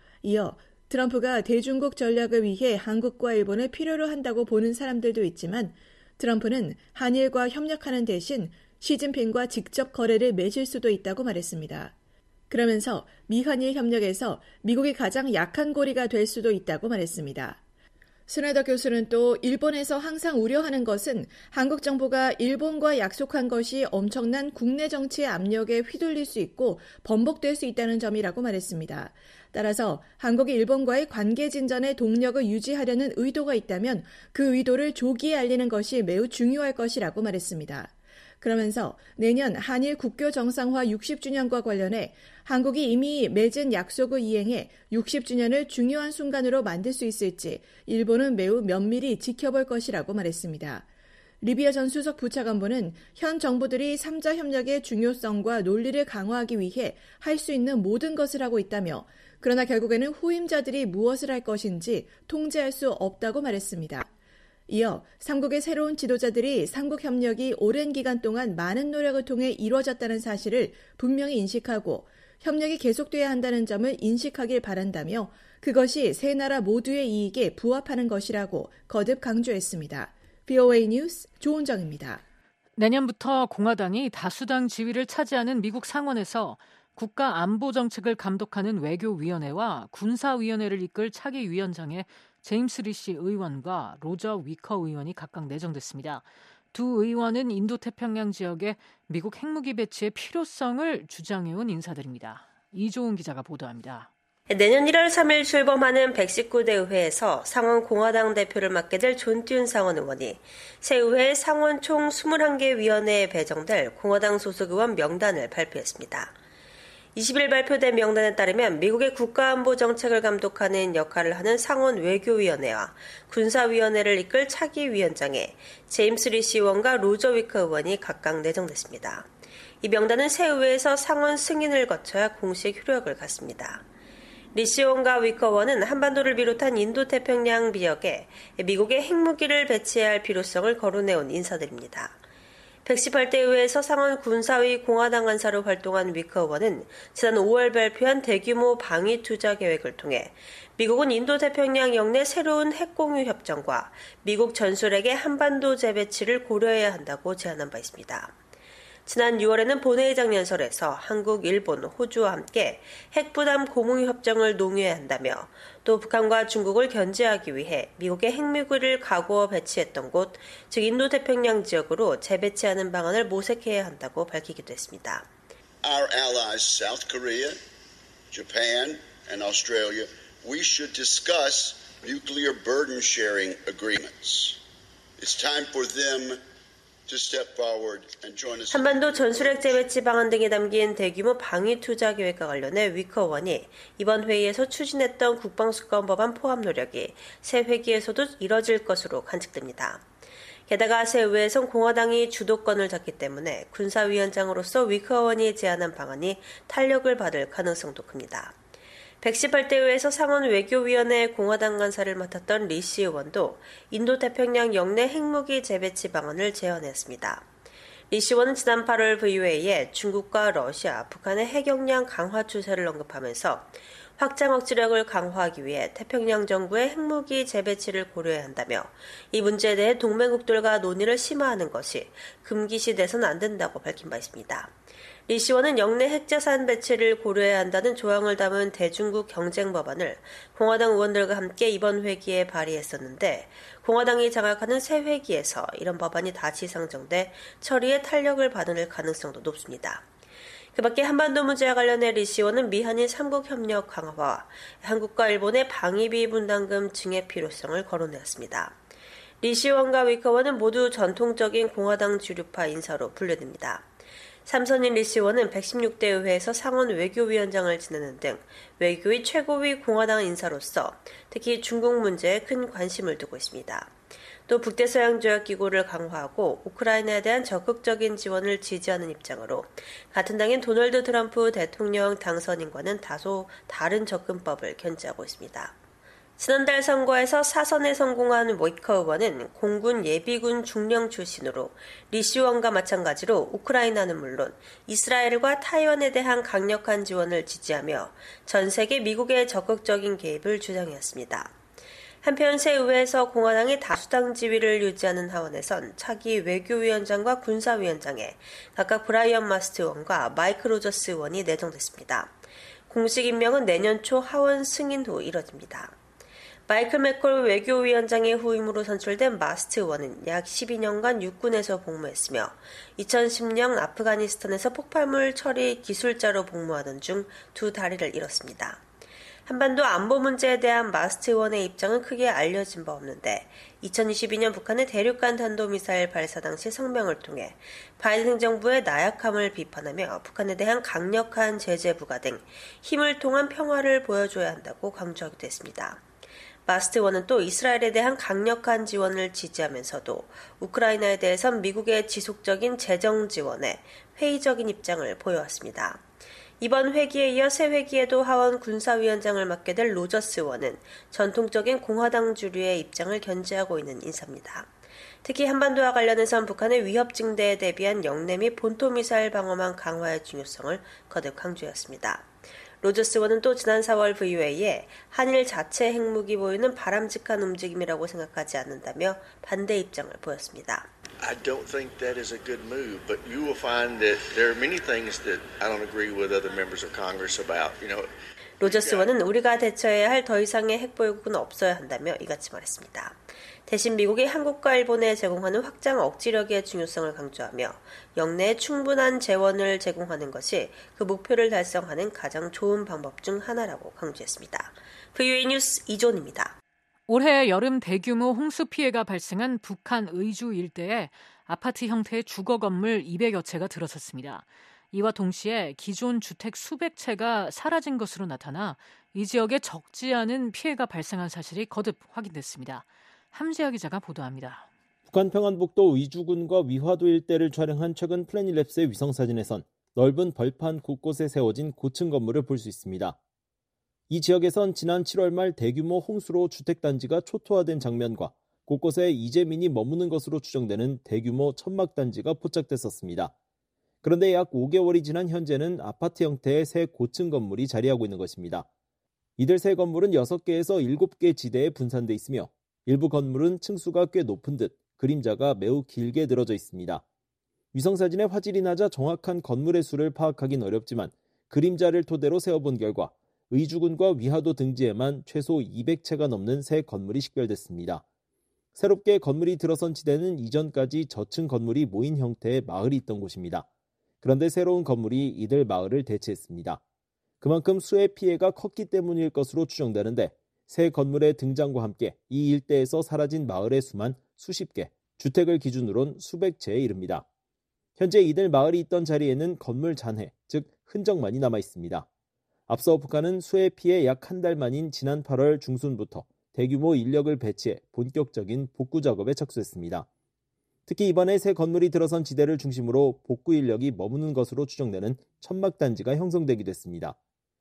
S12: 이어 트럼프가 대중국 전략을 위해 한국과 일본을 필요로 한다고 보는 사람들도 있지만 트럼프는 한일과 협력하는 대신 시진핑과 직접 거래를 맺을 수도 있다고 말했습니다. 그러면서 미한일 협력에서 미국이 가장 약한 고리가 될 수도 있다고 말했습니다. 스나이더 교수는 또 일본에서 항상 우려하는 것은 한국 정부가 일본과 약속한 것이 엄청난 국내 정치의 압력에 휘둘릴 수 있고 번복될 수 있다는 점이라고 말했습니다. 따라서 한국이 일본과의 관계 진전의 동력을 유지하려는 의도가 있다면 그 의도를 조기에 알리는 것이 매우 중요할 것이라고 말했습니다. 그러면서 내년 한일 국교 정상화 육십 주년과 관련해 한국이 이미 맺은 약속을 이행해 육십 주년을 중요한 순간으로 만들 수 있을지 일본은 매우 면밀히 지켜볼 것이라고 말했습니다. 리비아 전 수석 부차관보는 현 정부들이 삼자 협력의 중요성과 논리를 강화하기 위해 할 수 있는 모든 것을 하고 있다며 그러나 결국에는 후임자들이 무엇을 할 것인지 통제할 수 없다고 말했습니다. 이어 삼국의 새로운 지도자들이 삼국 협력이 오랜 기간 동안 많은 노력을 통해 이루어졌다는 사실을 분명히 인식하고 협력이 계속돼야 한다는 점을 인식하길 바란다며 그것이 세 나라 모두의 이익에 부합하는 것이라고 거듭 강조했습니다. 브이오에이 뉴스 조은정입니다.
S3: 내년부터 공화당이 다수당 지위를 차지하는 미국 상원에서 국가안보정책을 감독하는 외교위원회와 군사위원회를 이끌 차기 위원장에 제임스 리시 의원과 로저 위커 의원이 각각 내정됐습니다. 두 의원은 인도태평양 지역에 미국 핵무기 배치의 필요성을 주장해온 인사들입니다. 이조은 기자가 보도합니다.
S20: 내년 일월 삼일 출범하는 백십구 대 의회에서 상원 공화당 대표를 맡게 될 존튠 상원 의원이 새 의회 상원 총 이십일 개 위원회에 배정될 공화당 소속 의원 명단을 발표했습니다. 이십 일 발표된 명단에 따르면 미국의 국가안보 정책을 감독하는 역할을 하는 상원 외교위원회와 군사위원회를 이끌 차기 위원장에 제임스 리시 의원과 로저 위커 의원이 각각 내정됐습니다. 이 명단은 새 의회에서 상원 승인을 거쳐야 공식 효력을 갖습니다. 리시 의원과 위커 의원은 한반도를 비롯한 인도태평양 지역에 미국의 핵무기를 배치해야 할 필요성을 거론해온 인사들입니다. 백십팔 대 의회에서 상원 군사위 공화당 간사로 활동한 위커 의원은 지난 오월 발표한 대규모 방위 투자 계획을 통해 미국은 인도태평양 영내 새로운 핵공유 협정과 미국 전술핵의 한반도 재배치를 고려해야 한다고 제안한 바 있습니다. 지난 유월에는 본회의장 연설에서 한국, 일본, 호주와 함께 핵부담 공유 협정을 농의해야 한다며 또 북한과 중국을 견제하기 위해 미국의 핵무기를 과거 배치했던 곳, 즉 인도태평양 지역으로 재배치하는 방안을 모색해야 한다고 밝히기도 했습니다.
S21: Our allies, South Korea, Japan, and Australia, we should discuss nuclear burden sharing agreements. It's time for them
S20: 한반도 전술핵 재배치 방안 등에 담긴 대규모 방위 투자 계획과 관련해 위커 의원이 이번 회의에서 추진했던 국방수권법안 포함 노력이 새 회기에서도 이뤄질 것으로 관측됩니다. 게다가 새 의회에선 공화당이 주도권을 잡기 때문에 군사위원장으로서 위커 의원이 제안한 방안이 탄력을 받을 가능성도 큽니다. 백십팔 대 의회에서 상원 외교위원회 공화당 간사를 맡았던 리시 의원도 인도태평양 영내 핵무기 재배치 방안을 제안했습니다. 리시 의원은 지난 팔월 브이오에이에 중국과 러시아, 북한의 핵 역량 강화 추세를 언급하면서 확장 억지력을 강화하기 위해 태평양 정부의 핵무기 재배치를 고려해야 한다며 이 문제에 대해 동맹국들과 논의를 심화하는 것이 금기시돼서는 안 된다고 밝힌 바 있습니다. 리 시원은 영내 핵자산 배치를 고려해야 한다는 조항을 담은 대중국 경쟁 법안을 공화당 의원들과 함께 이번 회기에 발의했었는데 공화당이 장악하는 새 회기에서 이런 법안이 다시 상정돼 처리에 탄력을 받을 가능성도 높습니다. 그 밖에 한반도 문제와 관련해 리 시원은 미한일 삼국 협력 강화와 한국과 일본의 방위비 분담금 증액 필요성을 거론했습니다. 리 시원과 위커 의원은 모두 전통적인 공화당 주류파 인사로 분류됩니다. 삼선인 리 시원은 백십육 대 의회에서 상원 외교위원장을 지내는 등 외교의 최고위 공화당 인사로서 특히 중국 문제에 큰 관심을 두고 있습니다. 또 북대서양조약기구를 강화하고 우크라이나에 대한 적극적인 지원을 지지하는 입장으로 같은 당인 도널드 트럼프 대통령 당선인과는 다소 다른 접근법을 견지하고 있습니다. 지난달 선거에서 사선에 성공한 위커 의원은 공군 예비군 중령 출신으로 리 시원과 마찬가지로 우크라이나는 물론 이스라엘과 타이완에 대한 강력한 지원을 지지하며 전 세계 미국의 적극적인 개입을 주장했습니다. 한편 새 의회에서 공화당이 다수당 지위를 유지하는 하원에선 차기 외교위원장과 군사위원장에 각각 브라이언 마스트 의원과 마이크 로저스 의원이 내정됐습니다. 공식 임명은 내년 초 하원 승인 후 이뤄집니다. 마이클 맥콜 외교위원장의 후임으로 선출된 마스트 의원은 약 십이 년간 육군에서 복무했으며 이천십 년 아프가니스탄에서 폭발물 처리 기술자로 복무하던 중 두 다리를 잃었습니다. 한반도 안보 문제에 대한 마스트 의원의 입장은 크게 알려진 바 없는데 이천이십이 년 북한의 대륙간 탄도미사일 발사 당시 성명을 통해 바이든 정부의 나약함을 비판하며 북한에 대한 강력한 제재 부과 등 힘을 통한 평화를 보여줘야 한다고 강조하기도 했습니다. 마스트 의원은 또 이스라엘에 대한 강력한 지원을 지지하면서도 우크라이나에 대해선 미국의 지속적인 재정 지원에 회의적인 입장을 보여왔습니다. 이번 회기에 이어 새 회기에도 하원 군사위원장을 맡게 될 로저스 의원은 전통적인 공화당 주류의 입장을 견지하고 있는 인사입니다. 특히 한반도와 관련해선 북한의 위협 증대에 대비한 영내 및 본토미사일 방어망 강화의 중요성을 거듭 강조했습니다. 로저스 의원은 또 지난 사월 브이오에이에 한일 자체 핵무기 보유는 바람직한 움직임이라고 생각하지 않는다며 반대 입장을 보였습니다.
S22: I don't think that is a good move, but you will find that there are many things that I don't agree with other members of Congress about, you know.
S20: 로저스 의원은 우리가 대처해야 할 더 이상의 핵보유국은 없어야 한다며 이같이 말했습니다. 대신 미국이 한국과 일본에 제공하는 확장 억지력의 중요성을 강조하며 영내에 충분한 재원을 제공하는 것이 그 목표를 달성하는 가장 좋은 방법 중 하나라고 강조했습니다. 브이오에이 뉴스 이존입니다.
S3: 올해 여름 대규모 홍수 피해가 발생한 북한 의주 일대에 아파트 형태의 주거 건물 이백여 채가 들어섰습니다. 이와 동시에 기존 주택 수백 채가 사라진 것으로 나타나 이 지역에 적지 않은 피해가 발생한 사실이 거듭 확인됐습니다. 함재하 기자가 보도합니다.
S10: 북한 평안북도 의주군과 위화도 일대를 촬영한 최근 플래닛랩스의 위성사진에선 넓은 벌판 곳곳에 세워진 고층 건물을 볼 수 있습니다. 이 지역에선 지난 칠월 말 대규모 홍수로 주택단지가 초토화된 장면과 곳곳에 이재민이 머무는 것으로 추정되는 대규모 천막단지가 포착됐었습니다. 그런데 약 오 개월이 지난 현재는 아파트 형태의 새 고층 건물이 자리하고 있는 것입니다. 이들 새 건물은 여섯 개에서 일곱 개 지대에 분산돼 있으며 일부 건물은 층수가 꽤 높은 듯 그림자가 매우 길게 늘어져 있습니다. 위성사진에 화질이 낮아 정확한 건물의 수를 파악하긴 어렵지만 그림자를 토대로 세어본 결과 의주군과 위화도 등지에만 최소 이백 채가 넘는 새 건물이 식별됐습니다. 새롭게 건물이 들어선 지대는 이전까지 저층 건물이 모인 형태의 마을이 있던 곳입니다. 그런데 새로운 건물이 이들 마을을 대체했습니다. 그만큼 수해 피해가 컸기 때문일 것으로 추정되는데 새 건물의 등장과 함께 이 일대에서 사라진 마을의 수만 수십 개, 주택을 기준으론 수백 채에 이릅니다. 현재 이들 마을이 있던 자리에는 건물 잔해, 즉 흔적만이 남아 있습니다. 앞서 북한은 수해 피해 약 한 달 만인 지난 팔월 중순부터 대규모 인력을 배치해 본격적인 복구 작업에 착수했습니다. 특히 이번에 새 건물이 들어선 지대를 중심으로 복구 인력이 머무는 것으로 추정되는 천막단지가 형성되기도 했습니다.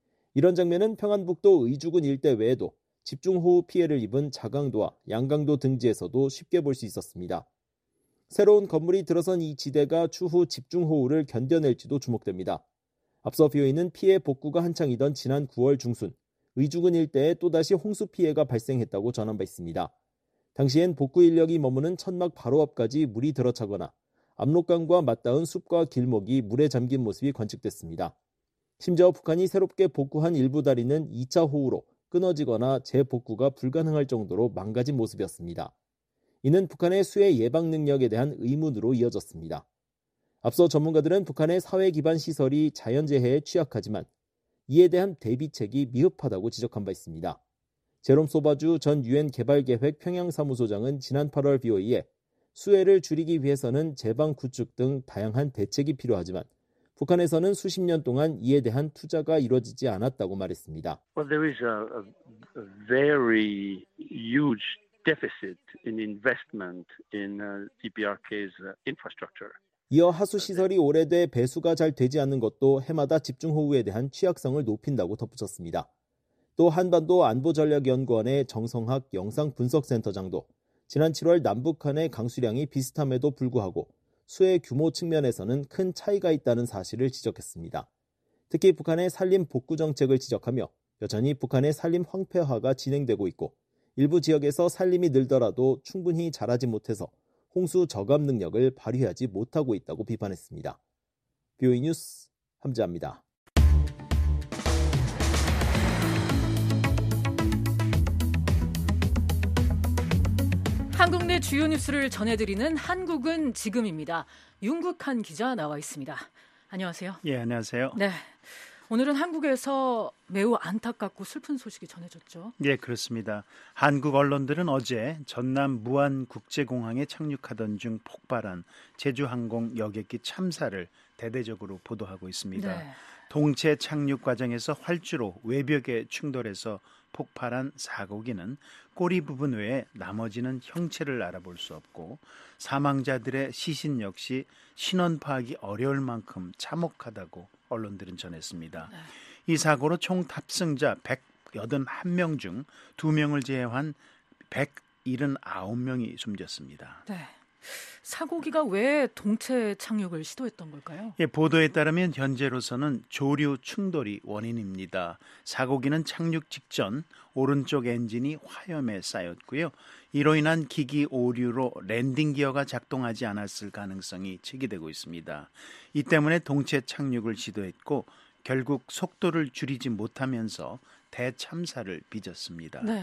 S10: 이런 장면은 평안북도 의주군 일대 외에도 집중호우 피해를 입은 자강도와 양강도 등지에서도 쉽게 볼 수 있었습니다. 새로운 건물이 들어선 이 지대가 추후 집중호우를 견뎌낼지도 주목됩니다. 앞서 비오이는 피해 복구가 한창이던 지난 구월 중순 의주군 일대에 또다시 홍수 피해가 발생했다고 전한 바 있습니다. 당시엔 복구 인력이 머무는 천막 바로 앞까지 물이 들어차거나 압록강과 맞닿은 숲과 길목이 물에 잠긴 모습이 관측됐습니다. 심지어 북한이 새롭게 복구한 일부 다리는 이 차 호우로 끊어지거나 재복구가 불가능할 정도로 망가진 모습이었습니다. 이는 북한의 수해 예방 능력에 대한 의문으로 이어졌습니다. 앞서 전문가들은 북한의 사회 기반 시설이 자연재해에 취약하지만 이에 대한 대비책이 미흡하다고 지적한 바 있습니다. 제롬 소바주 전 유엔 개발계획 평양사무소장은 지난 팔월 비오이에 수해를 줄이기 위해서는 제방 구축 등 다양한 대책이 필요하지만 북한에서는 수십 년 동안 이에 대한 투자가 이루어지지 않았다고 말했습니다.
S2: Well, there is a, a very huge deficit in investment in 디피아르케이's infrastructure.
S10: 이어 하수시설이 오래돼 배수가 잘 되지 않는 것도 해마다 집중호우에 대한 취약성을 높인다고 덧붙였습니다. 또 한반도 안보전략연구원의 정성학 영상분석센터장도 지난 칠월 남북한의 강수량이 비슷함에도 불구하고 수해 규모 측면에서는 큰 차이가 있다는 사실을 지적했습니다. 특히 북한의 산림 복구 정책을 지적하며 여전히 북한의 산림 황폐화가 진행되고 있고 일부 지역에서 산림이 늘더라도 충분히 자라지 못해서 홍수 저감 능력을 발휘하지 못하고 있다고 비판했습니다. 비오이 뉴스 함재합니다.
S3: 한국 내 주요 뉴스를 전해드리는 한국은 지금입니다. 윤국한 기자 나와 있습니다. 안녕하세요.
S5: 예, 안녕하세요.
S3: 네, 오늘은 한국에서 매우 안타깝고 슬픈 소식이 전해졌죠.
S5: 예, 그렇습니다. 한국 언론들은 어제 전남 무안국제공항에 착륙하던 중 폭발한 제주항공 여객기 참사를 대대적으로 보도하고 있습니다.
S3: 네.
S5: 동체 착륙 과정에서 활주로 외벽에 충돌해서 폭발한 사고기는 꼬리 부분 외에 나머지는 형체를 알아볼 수 없고 사망자들의 시신 역시 신원 파악이 어려울 만큼 참혹하다고 언론들은 전했습니다.
S3: 네.
S5: 이 사고로 총 탑승자 백팔십일 명 중 두 명을 제외한 백칠십구 명이 숨졌습니다.
S3: 네. 사고기가 왜 동체 착륙을 시도했던 걸까요?
S5: 예, 보도에 따르면 현재로서는 조류 충돌이 원인입니다. 사고기는 착륙 직전 오른쪽 엔진이 화염에 쌓였고요. 이로 인한 기기 오류로 랜딩 기어가 작동하지 않았을 가능성이 제기되고 있습니다. 이 때문에 동체 착륙을 시도했고 결국 속도를 줄이지 못하면서 대참사를 빚었습니다.
S3: 네,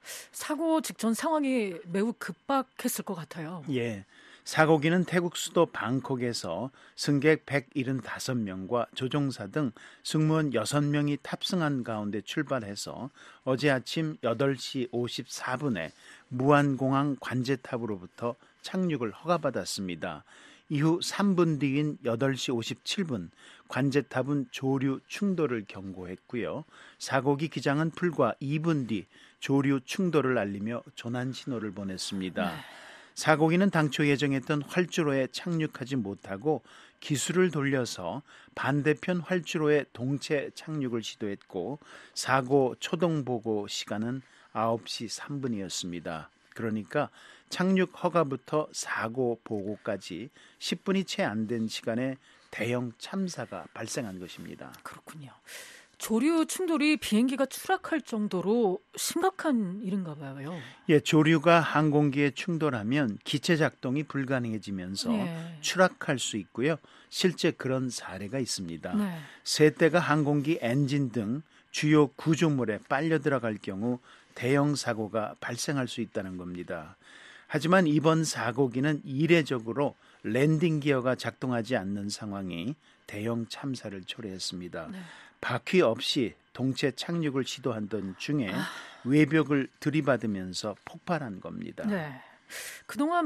S3: 사고 직전 상황이 매우 급박했을 것 같아요.
S5: 예, 사고기는 태국 수도 방콕에서 승객 백칠십오 명과 조종사 등 승무원 여섯 명이 탑승한 가운데 출발해서 어제 아침 여덟 시 오십사 분에 무안공항 관제탑으로부터 착륙을 허가받았습니다. 이후 삼 분 뒤인 여덟 시 오십칠 분 관제탑은 조류 충돌을 경고했고요. 사고기 기장은 불과 이 분 뒤 조류 충돌을 알리며 조난 신호를 보냈습니다. 네. 사고기는 당초 예정했던 활주로에 착륙하지 못하고 기술을 돌려서 반대편 활주로에 동체 착륙을 시도했고 사고 초동 보고 시간은 아홉 시 삼 분이었습니다. 그러니까 착륙 허가부터 사고 보고까지 십 분이 채 안 된 시간에 대형 참사가 발생한 것입니다.
S3: 그렇군요. 조류 충돌이 비행기가 추락할 정도로 심각한 일인가 봐요.
S5: 예, 조류가 항공기에 충돌하면 기체 작동이 불가능해지면서 네. 추락할 수 있고요. 실제 그런 사례가 있습니다. 네. 세 대가 항공기 엔진 등 주요 구조물에 빨려 들어갈 경우 대형 사고가 발생할 수 있다는 겁니다. 하지만 이번 사고기는 이례적으로 랜딩 기어가 작동하지 않는 상황이 대형 참사를 초래했습니다. 네. 바퀴 없이 동체 착륙을 시도하던 중에 아... 외벽을 들이받으면서 폭발한 겁니다.
S3: 네. 그동안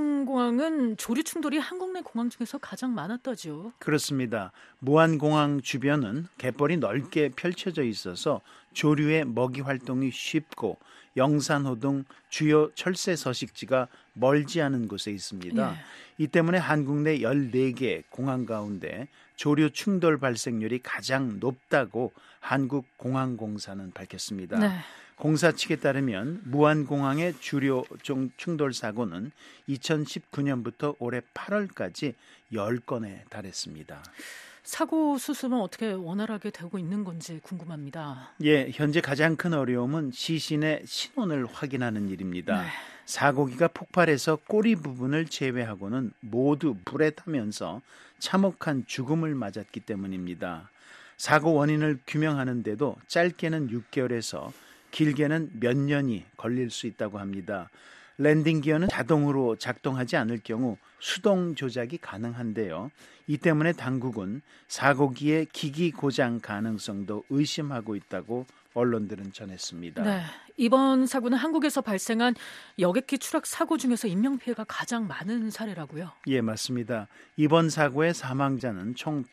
S3: 무안공항은 조류 충돌이 한국 내 공항 중에서 가장 많았다죠.
S5: 그렇습니다. 무안공항 주변은 갯벌이 넓게 펼쳐져 있어서 조류의 먹이 활동이 쉽고 영산호 등 주요 철새 서식지가 멀지 않은 곳에 있습니다. 네. 이 때문에 한국 내 열네 개 공항 가운데 조류 충돌 발생률이 가장 높다고 한국공항공사는 밝혔습니다. 네. 공사 측에 따르면 무안공항의 주요 충돌 사고는 이천십구 년부터 올해 팔월까지 십 건에 달했습니다.
S3: 사고 수습은 어떻게 원활하게 되고 있는 건지 궁금합니다.
S5: 예, 현재 가장 큰 어려움은 시신의 신원을 확인하는 일입니다. 네. 사고기가 폭발해서 꼬리 부분을 제외하고는 모두 불에 타면서 참혹한 죽음을 맞았기 때문입니다. 사고 원인을 규명하는데도 짧게는 육 개월에서 길게는 몇 년이 걸릴 수 있다고 합니다. 랜딩 기어는 자동으로 작동하지 않을 경우 수동 조작이 가능한데요. 이 때문에 당국은 사고기의 기기 고장 가능성도 의심하고 있다고 언론들은 전했습니다.
S3: 네, 이번 사고는 한국에서 발생한 여객기 추락 사고 중에서 인명피해가 가장 많은 사례라고요?
S5: 예, 맞습니다. 이번 사고의 사망자는 총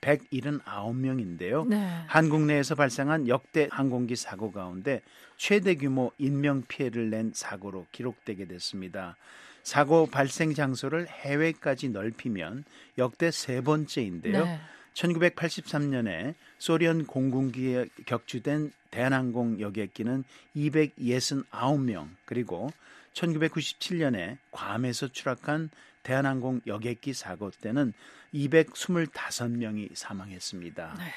S5: 백칠십구 명인데요. 네. 한국 내에서 발생한 역대 항공기 사고 가운데 최대 규모 인명피해를 낸 사고로 기록되게 됐습니다. 사고 발생 장소를 해외까지 넓히면 역대 세 번째인데요. 네. 천구백팔십삼 년에 소련 공군기에 격추된 대한항공 여객기는 이백육십구 명, 그리고 천구백구십칠 년에 괌에서 추락한 대한항공 여객기 사고 때는 이백이십오 명이 사망했습니다. 네.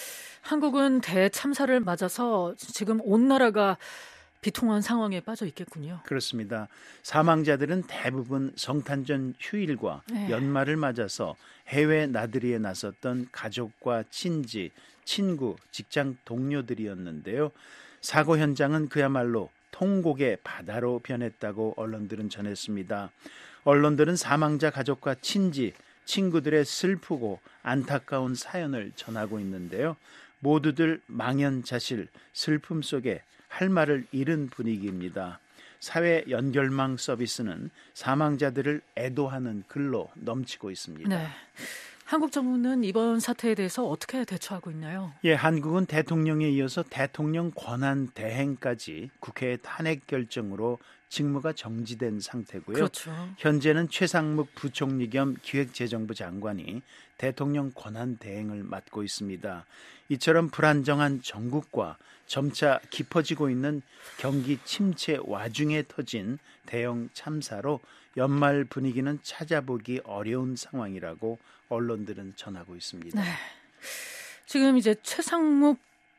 S3: 한국은 대참사를 맞아서 지금 온 나라가 비통한 상황에 빠져 있겠군요.
S5: 그렇습니다. 사망자들은 대부분 성탄절 휴일과 네. 연말을 맞아서 해외 나들이에 나섰던 가족과 친지, 친구, 직장 동료들이었는데요. 사고 현장은 그야말로 통곡의 바다로 변했다고 언론들은 전했습니다. 언론들은 사망자 가족과 친지, 친구들의 슬프고 안타까운 사연을 전하고 있는데요. 모두들 망연자실, 슬픔 속에 할 말을 잃은 분위기입니다. 사회 연결망 서비스는 사망자들을 애도하는 글로 넘치고 있습니다.
S3: 네. 한국 정부는 이번 사태에 대해서 어떻게 대처하고 있나요?
S5: 예, 한국은 대통령에 이어서 대통령 권한 대행까지 국회의 탄핵 결정으로 직무가 정지된 상태고요.
S3: 그렇죠.
S5: 현재는 최상목 부총리 겸 기획재정부 장관이 대통령 권한 대행을 맡고 있습니다. 이처럼 불안정한 정국과 점차 깊어지고 있는 경기 침체 와중에 터진 대형 참사로 연말 분위기는 찾아보기 어려운 상황이라고 언론들은 전하고 있습니다.
S3: 네. 지금 이제 최상목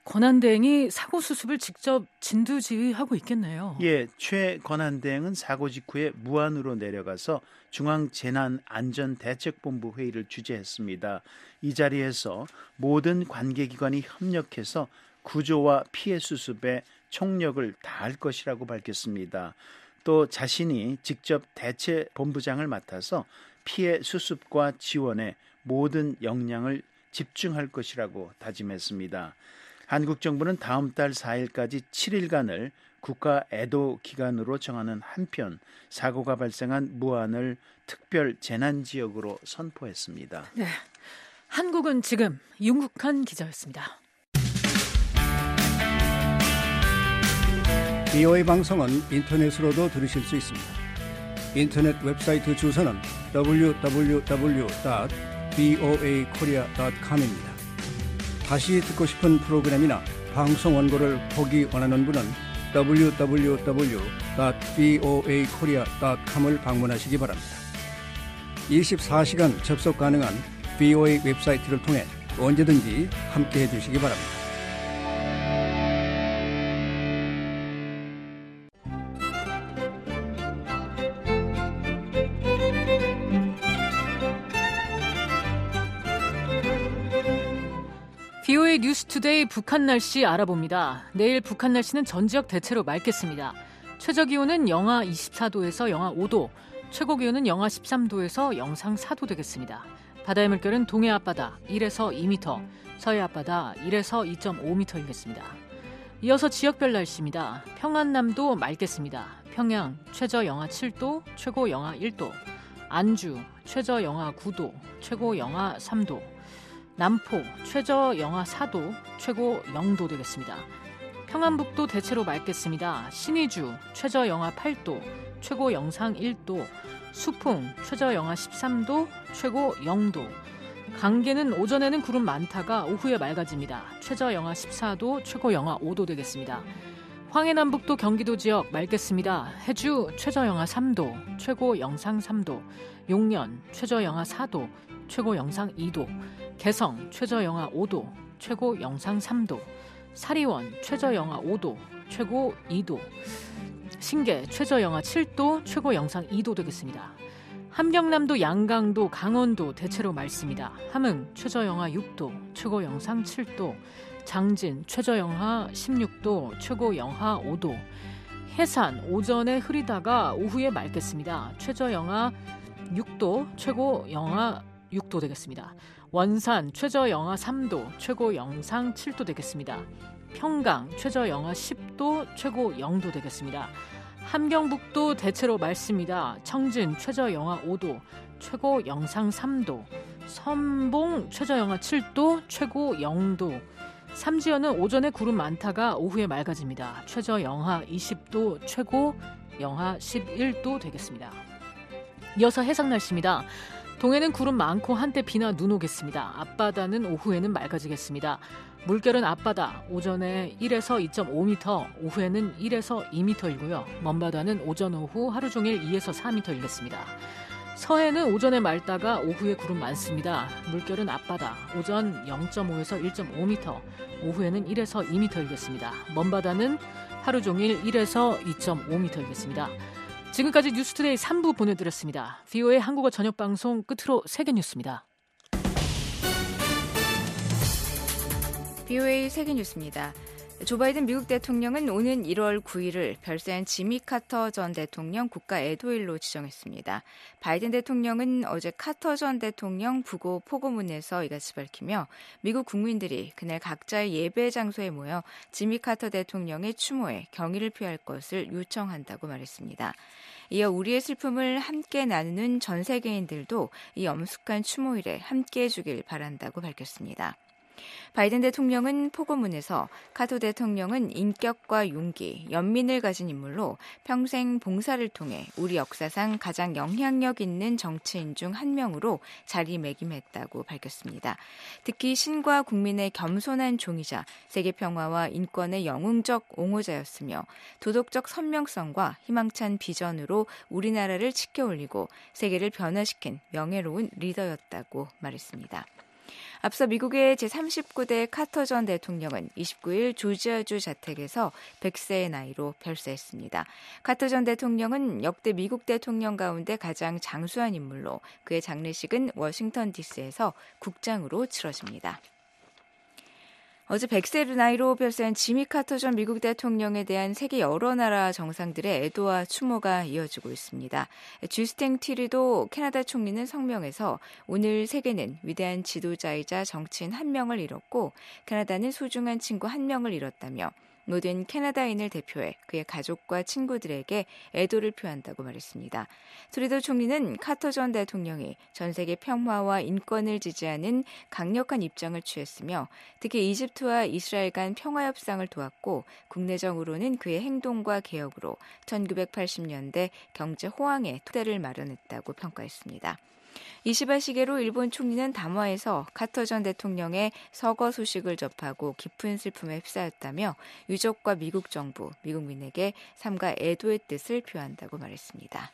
S3: 권한대행이 사고 수습을 직접 진두지휘하고 있겠네요.
S5: 예, 최 권한대행은 사고 직후에 무안으로 내려가서 중앙재난안전대책본부 회의를 주재했습니다. 이 자리에서 모든 관계기관이 협력해서 구조와 피해 수습에 총력을 다할 것이라고 밝혔습니다. 또 자신이 직접 대체본부장을 맡아서 피해 수습과 지원에 모든 역량을 집중할 것이라고 다짐했습니다. 한국 정부는 다음 달 사 일까지 칠 일간을 국가 애도 기간으로 정하는 한편 사고가 발생한 무안을 특별 재난지역으로 선포했습니다.
S3: 네, 한국은 지금 윤국한 기자였습니다.
S6: 비오에이 방송은 인터넷으로도 들으실 수 있습니다. 인터넷 웹사이트 주소는 더블유 더블유 더블유 닷 비오에이 코리아 닷 컴입니다. 다시 듣고 싶은 프로그램이나 방송 원고를 보기 원하는 분은 더블유 더블유 더블유 닷 비오에이 코리아 닷 컴을 방문하시기 바랍니다. 이십사 시간 접속 가능한 비오에이 웹사이트를 통해 언제든지 함께해 주시기 바랍니다.
S3: 비오에이 뉴스투데이 북한 날씨 알아봅니다. 내일 북한 날씨는 전 지역 대체로 맑겠습니다. 최저기온은 영하 이십사 도에서 영하 오 도, 최고기온은 영하 십삼 도에서 영상 사 도 되겠습니다. 바다의 물결은 동해 앞바다 일에서 이 미터, 서해 앞바다 일에서 이 점 오 미터이겠습니다. 이어서 지역별 날씨입니다. 평안남도 맑겠습니다. 평양 최저 영하 칠 도, 최고 영하 일 도, 안주 최저 영하 구 도, 최고 영하 삼 도, 남포 최저 영하 사 도, 최고 영 도 되겠습니다. 평안북도 대체로 맑겠습니다. 신의주 최저 영하 팔 도, 최고 영상 일 도, 수풍 최저 영하 십삼 도, 최고 영 도. 강계는 오전에는 구름 많다가 오후에 맑아집니다. 최저 영하 십사 도, 최고 영하 오 도 되겠습니다. 황해남북도 경기도 지역 맑겠습니다. 해주 최저 영하 삼 도, 최고 영상 삼 도, 용년 최저 영하 사 도, 최고 영상 이 도, 개성 최저 영하 오 도, 최고 영상 삼 도, 사리원 최저 영하 오 도, 최고 이 도, 신계 최저 영하 칠 도, 최고 영상 이 도 되겠습니다. 함경남도, 양강도, 강원도 대체로 맑습니다. 함흥 최저 영하 육 도, 최고 영상 칠 도, 장진 최저 영하 십육 도, 최고 영하 오 도, 해산 오전에 흐리다가 오후에 맑겠습니다. 최저 영하 육 도, 최고 영하 육 도 되겠습니다. 원산 최저 영하 삼 도, 최고 영상 칠 도 되겠습니다. 평강 최저 영하 십 도, 최고 영 도 되겠습니다. 함경북도 대체로 맑습니다. 청진 최저 영하 오 도, 최고 영상 삼 도, 선봉 최저 영하 칠 도, 최고 영 도, 삼지연은 오전에 구름 많다가 오후에 맑아집니다. 최저 영하 이십 도, 최고 영하 십일 도 되겠습니다. 이어서 해상 날씨입니다. 동해는 구름 많고 한때 비나 눈 오겠습니다. 앞바다는 오후에는 맑아지겠습니다. 물결은 앞바다 오전에 일에서 이 점 오 미터, 오후에는 일에서 이 미터이고요. 먼바다는 오전 오후 하루 종일 이에서 사 미터이겠습니다. 서해는 오전에 맑다가 오후에 구름 많습니다. 물결은 앞바다 오전 영 점 오에서 일 점 오 미터, 오후에는 일에서 이 미터이겠습니다. 먼바다는 하루 종일 일에서 이 점 오 미터이겠습니다. 지금까지 뉴스투데이 삼 부 보내드렸습니다. 비오에이 한국어 저녁방송 끝으로 세계뉴스입니다.
S1: 비오에이 세계뉴스입니다. 조 바이든 미국 대통령은 오는 일월 구일을 별세한 지미 카터 전 대통령 국가 애도일로 지정했습니다. 바이든 대통령은 어제 카터 전 대통령 부고 포고문에서 이같이 밝히며 미국 국민들이 그날 각자의 예배 장소에 모여 지미 카터 대통령의 추모에 경의를 표할 것을 요청한다고 말했습니다. 이어 우리의 슬픔을 함께 나누는 전 세계인들도 이 엄숙한 추모일에 함께해 주길 바란다고 밝혔습니다. 바이든 대통령은 포고문에서 카터 대통령은 인격과 용기, 연민을 가진 인물로 평생 봉사를 통해 우리 역사상 가장 영향력 있는 정치인 중 한 명으로 자리매김했다고 밝혔습니다. 특히 신과 국민의 겸손한 종이자 세계 평화와 인권의 영웅적 옹호자였으며 도덕적 선명성과 희망찬 비전으로 우리나라를 지켜올리고 세계를 변화시킨 명예로운 리더였다고 말했습니다. 앞서 미국의 제삼십구 대 카터 전 대통령은 이십구 일 조지아주 자택에서 백 세의 나이로 별세했습니다. 카터 전 대통령은 역대 미국 대통령 가운데 가장 장수한 인물로 그의 장례식은 워싱턴 디씨에서 국장으로 치러집니다. 어제 백 세 나이로 별세한 지미 카터 전 미국 대통령에 대한 세계 여러 나라 정상들의 애도와 추모가 이어지고 있습니다. 주스틴 티리도 캐나다 총리는 성명에서 오늘 세계는 위대한 지도자이자 정치인 한 명을 잃었고 캐나다는 소중한 친구 한 명을 잃었다며 모든 캐나다인을 대표해 그의 가족과 친구들에게 애도를 표한다고 말했습니다. 트루도 총리는 카터 전 대통령이 전 세계 평화와 인권을 지지하는 강력한 입장을 취했으며 특히 이집트와 이스라엘 간 평화 협상을 도왔고 국내적으로는 그의 행동과 개혁으로 천구백팔십 년대 경제 호황의 토대를 마련했다고 평가했습니다. 이시바 시게로 일본 총리는 담화에서 카터 전 대통령의 서거 소식을 접하고 깊은 슬픔에 휩싸였다며 유족과 미국 정부, 미국민에게 삼가 애도의 뜻을 표한다고 말했습니다.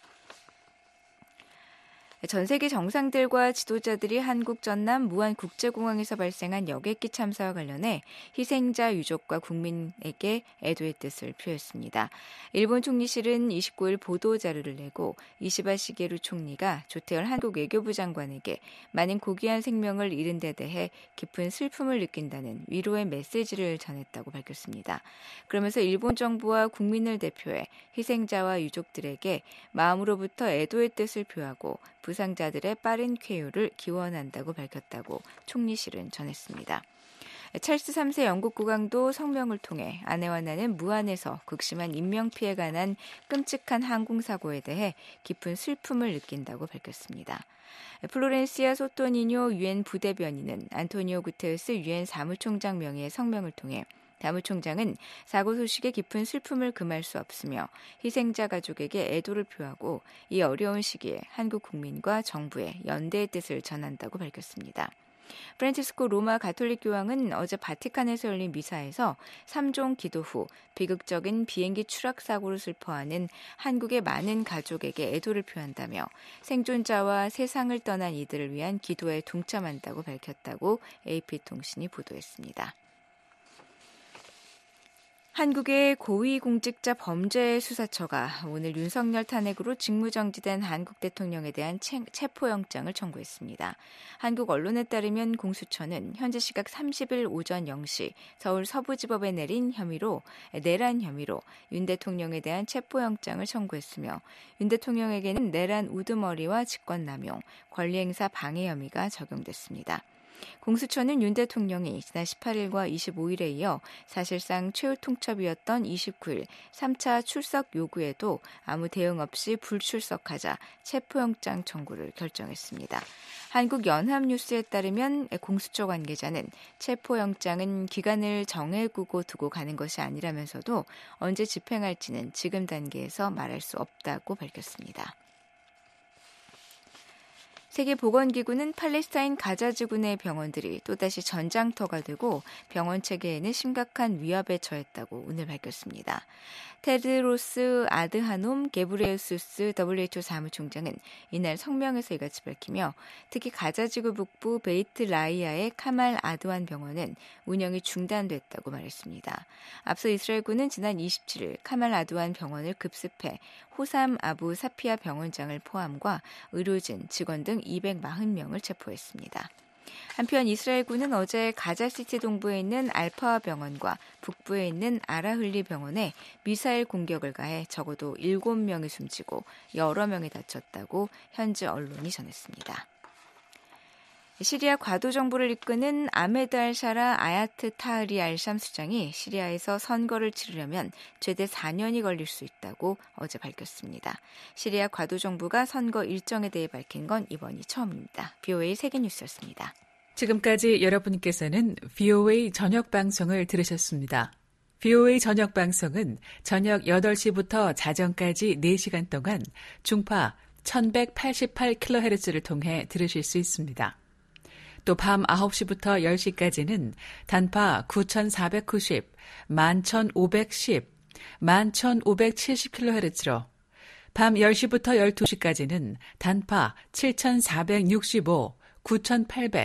S1: 전 세계 정상들과 지도자들이 한국 전남 무안국제공항에서 발생한 여객기 참사와 관련해 희생자 유족과 국민에게 애도의 뜻을 표했습니다. 일본 총리실은 이십구 일 보도자료를 내고 이시바 시게루 총리가 조태열 한국 외교부 장관에게 많은 고귀한 생명을 잃은 데 대해 깊은 슬픔을 느낀다는 위로의 메시지를 전했다고 밝혔습니다. 그러면서 일본 정부와 국민을 대표해 희생자와 유족들에게 마음으로부터 애도의 뜻을 표하고 부상자들의 빠른 쾌유를 기원한다고 밝혔다고 총리실은 전했습니다. 찰스 삼 세 영국 국왕도 성명을 통해 아내와 나는 무안에서 극심한 인명피해가 난 끔찍한 항공사고에 대해 깊은 슬픔을 느낀다고 밝혔습니다. 플로렌시아 소토니뇨 유엔 부대변인은 안토니오 구테르스 유엔 사무총장 명의의 성명을 통해 사무총장은 사고 소식에 깊은 슬픔을 금할 수 없으며 희생자 가족에게 애도를 표하고 이 어려운 시기에 한국 국민과 정부의 연대의 뜻을 전한다고 밝혔습니다. 프란치스코 로마 가톨릭 교황은 어제 바티칸에서 열린 미사에서 삼종 기도 후 비극적인 비행기 추락 사고로 슬퍼하는 한국의 많은 가족에게 애도를 표한다며 생존자와 세상을 떠난 이들을 위한 기도에 동참한다고 밝혔다고 에이피통신이 보도했습니다. 한국의 고위공직자 범죄수사처가 오늘 윤석열 탄핵으로 직무정지된 한국 대통령에 대한 체포영장을 청구했습니다. 한국 언론에 따르면 공수처는 현재 시각 삼십 일 오전 영 시 서울 서부지법에 내린 혐의로 내란 혐의로 윤 대통령에 대한 체포영장을 청구했으며 윤 대통령에게는 내란 우두머리와 직권남용, 권리행사 방해 혐의가 적용됐습니다. 공수처는 윤 대통령이 지난 십팔 일과 이십오 일에 이어 사실상 최후 통첩이었던 이십구 일 삼 차 출석 요구에도 아무 대응 없이 불출석하자 체포영장 청구를 결정했습니다. 한국연합뉴스에 따르면 공수처 관계자는 체포영장은 기간을 정해두고 두고 가는 것이 아니라면서도 언제 집행할지는 지금 단계에서 말할 수 없다고 밝혔습니다. 세계보건기구는 팔레스타인 가자 지구 내 병원들이 또다시 전장터가 되고 병원 체계에는 심각한 위협에 처했다고 오늘 밝혔습니다. 테드로스 아드하놈 게브레예수스 더블유에이치오 사무총장은 이날 성명에서 이같이 밝히며 특히 가자 지구 북부 베이트 라이아의 카말 아드완 병원은 운영이 중단됐다고 말했습니다. 앞서 이스라엘군은 지난 이십칠 일 카말 아드완 병원을 급습해 호삼 아부 사피아 병원장을 포함과 의료진, 직원 등 이백사십 명을 체포했습니다. 한편 이스라엘군은 어제 가자시티 동부에 있는 알파 병원과 북부에 있는 아라흘리 병원에 미사일 공격을 가해 적어도 일곱 명이 숨지고 여러 명이 다쳤다고 현지 언론이 전했습니다. 시리아 과도 정부를 이끄는 아메드 알샤라 아야트 타흐리 알샴 수장이 시리아에서 선거를 치르려면 최대 사 년이 걸릴 수 있다고 어제 밝혔습니다. 시리아 과도 정부가 선거 일정에 대해 밝힌 건 이번이 처음입니다. 비오에이 세계뉴스였습니다.
S7: 지금까지 여러분께서는 비오에이 저녁 방송을 들으셨습니다. 비오에이 저녁 방송은 저녁 여덟 시부터 자정까지 네 시간 동안 중파 천백팔십팔 킬로헤르츠를 통해 들으실 수 있습니다. 또 밤 아홉 시부터 열 시까지는 단파 구천사백구십, 만천오백십, 만천오백칠십 킬로헤르츠로 밤 열 시부터 열두 시까지는 단파 칠천사백육십오, 구천팔백,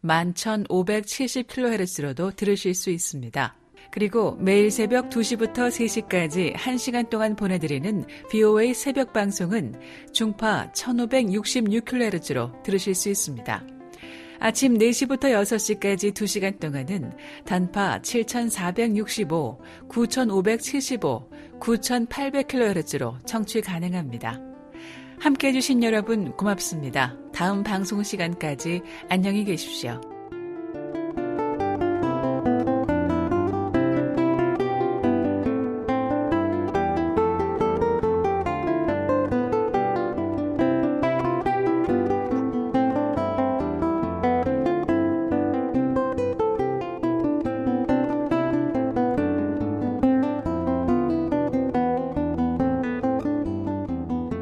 S7: 만 천오백칠십 킬로헤르츠로도 들으실 수 있습니다. 그리고 매일 새벽 두 시부터 세 시까지 한 시간 동안 보내드리는 비오에이 새벽 방송은 중파 천오백육십육 킬로헤르츠로 들으실 수 있습니다. 아침 네 시부터 여섯 시까지 두 시간 동안은 단파 칠천사백육십오, 구천오백칠십오, 구천팔백 킬로헤르츠로 청취 가능합니다. 함께해 주신 여러분 고맙습니다. 다음 방송 시간까지 안녕히 계십시오.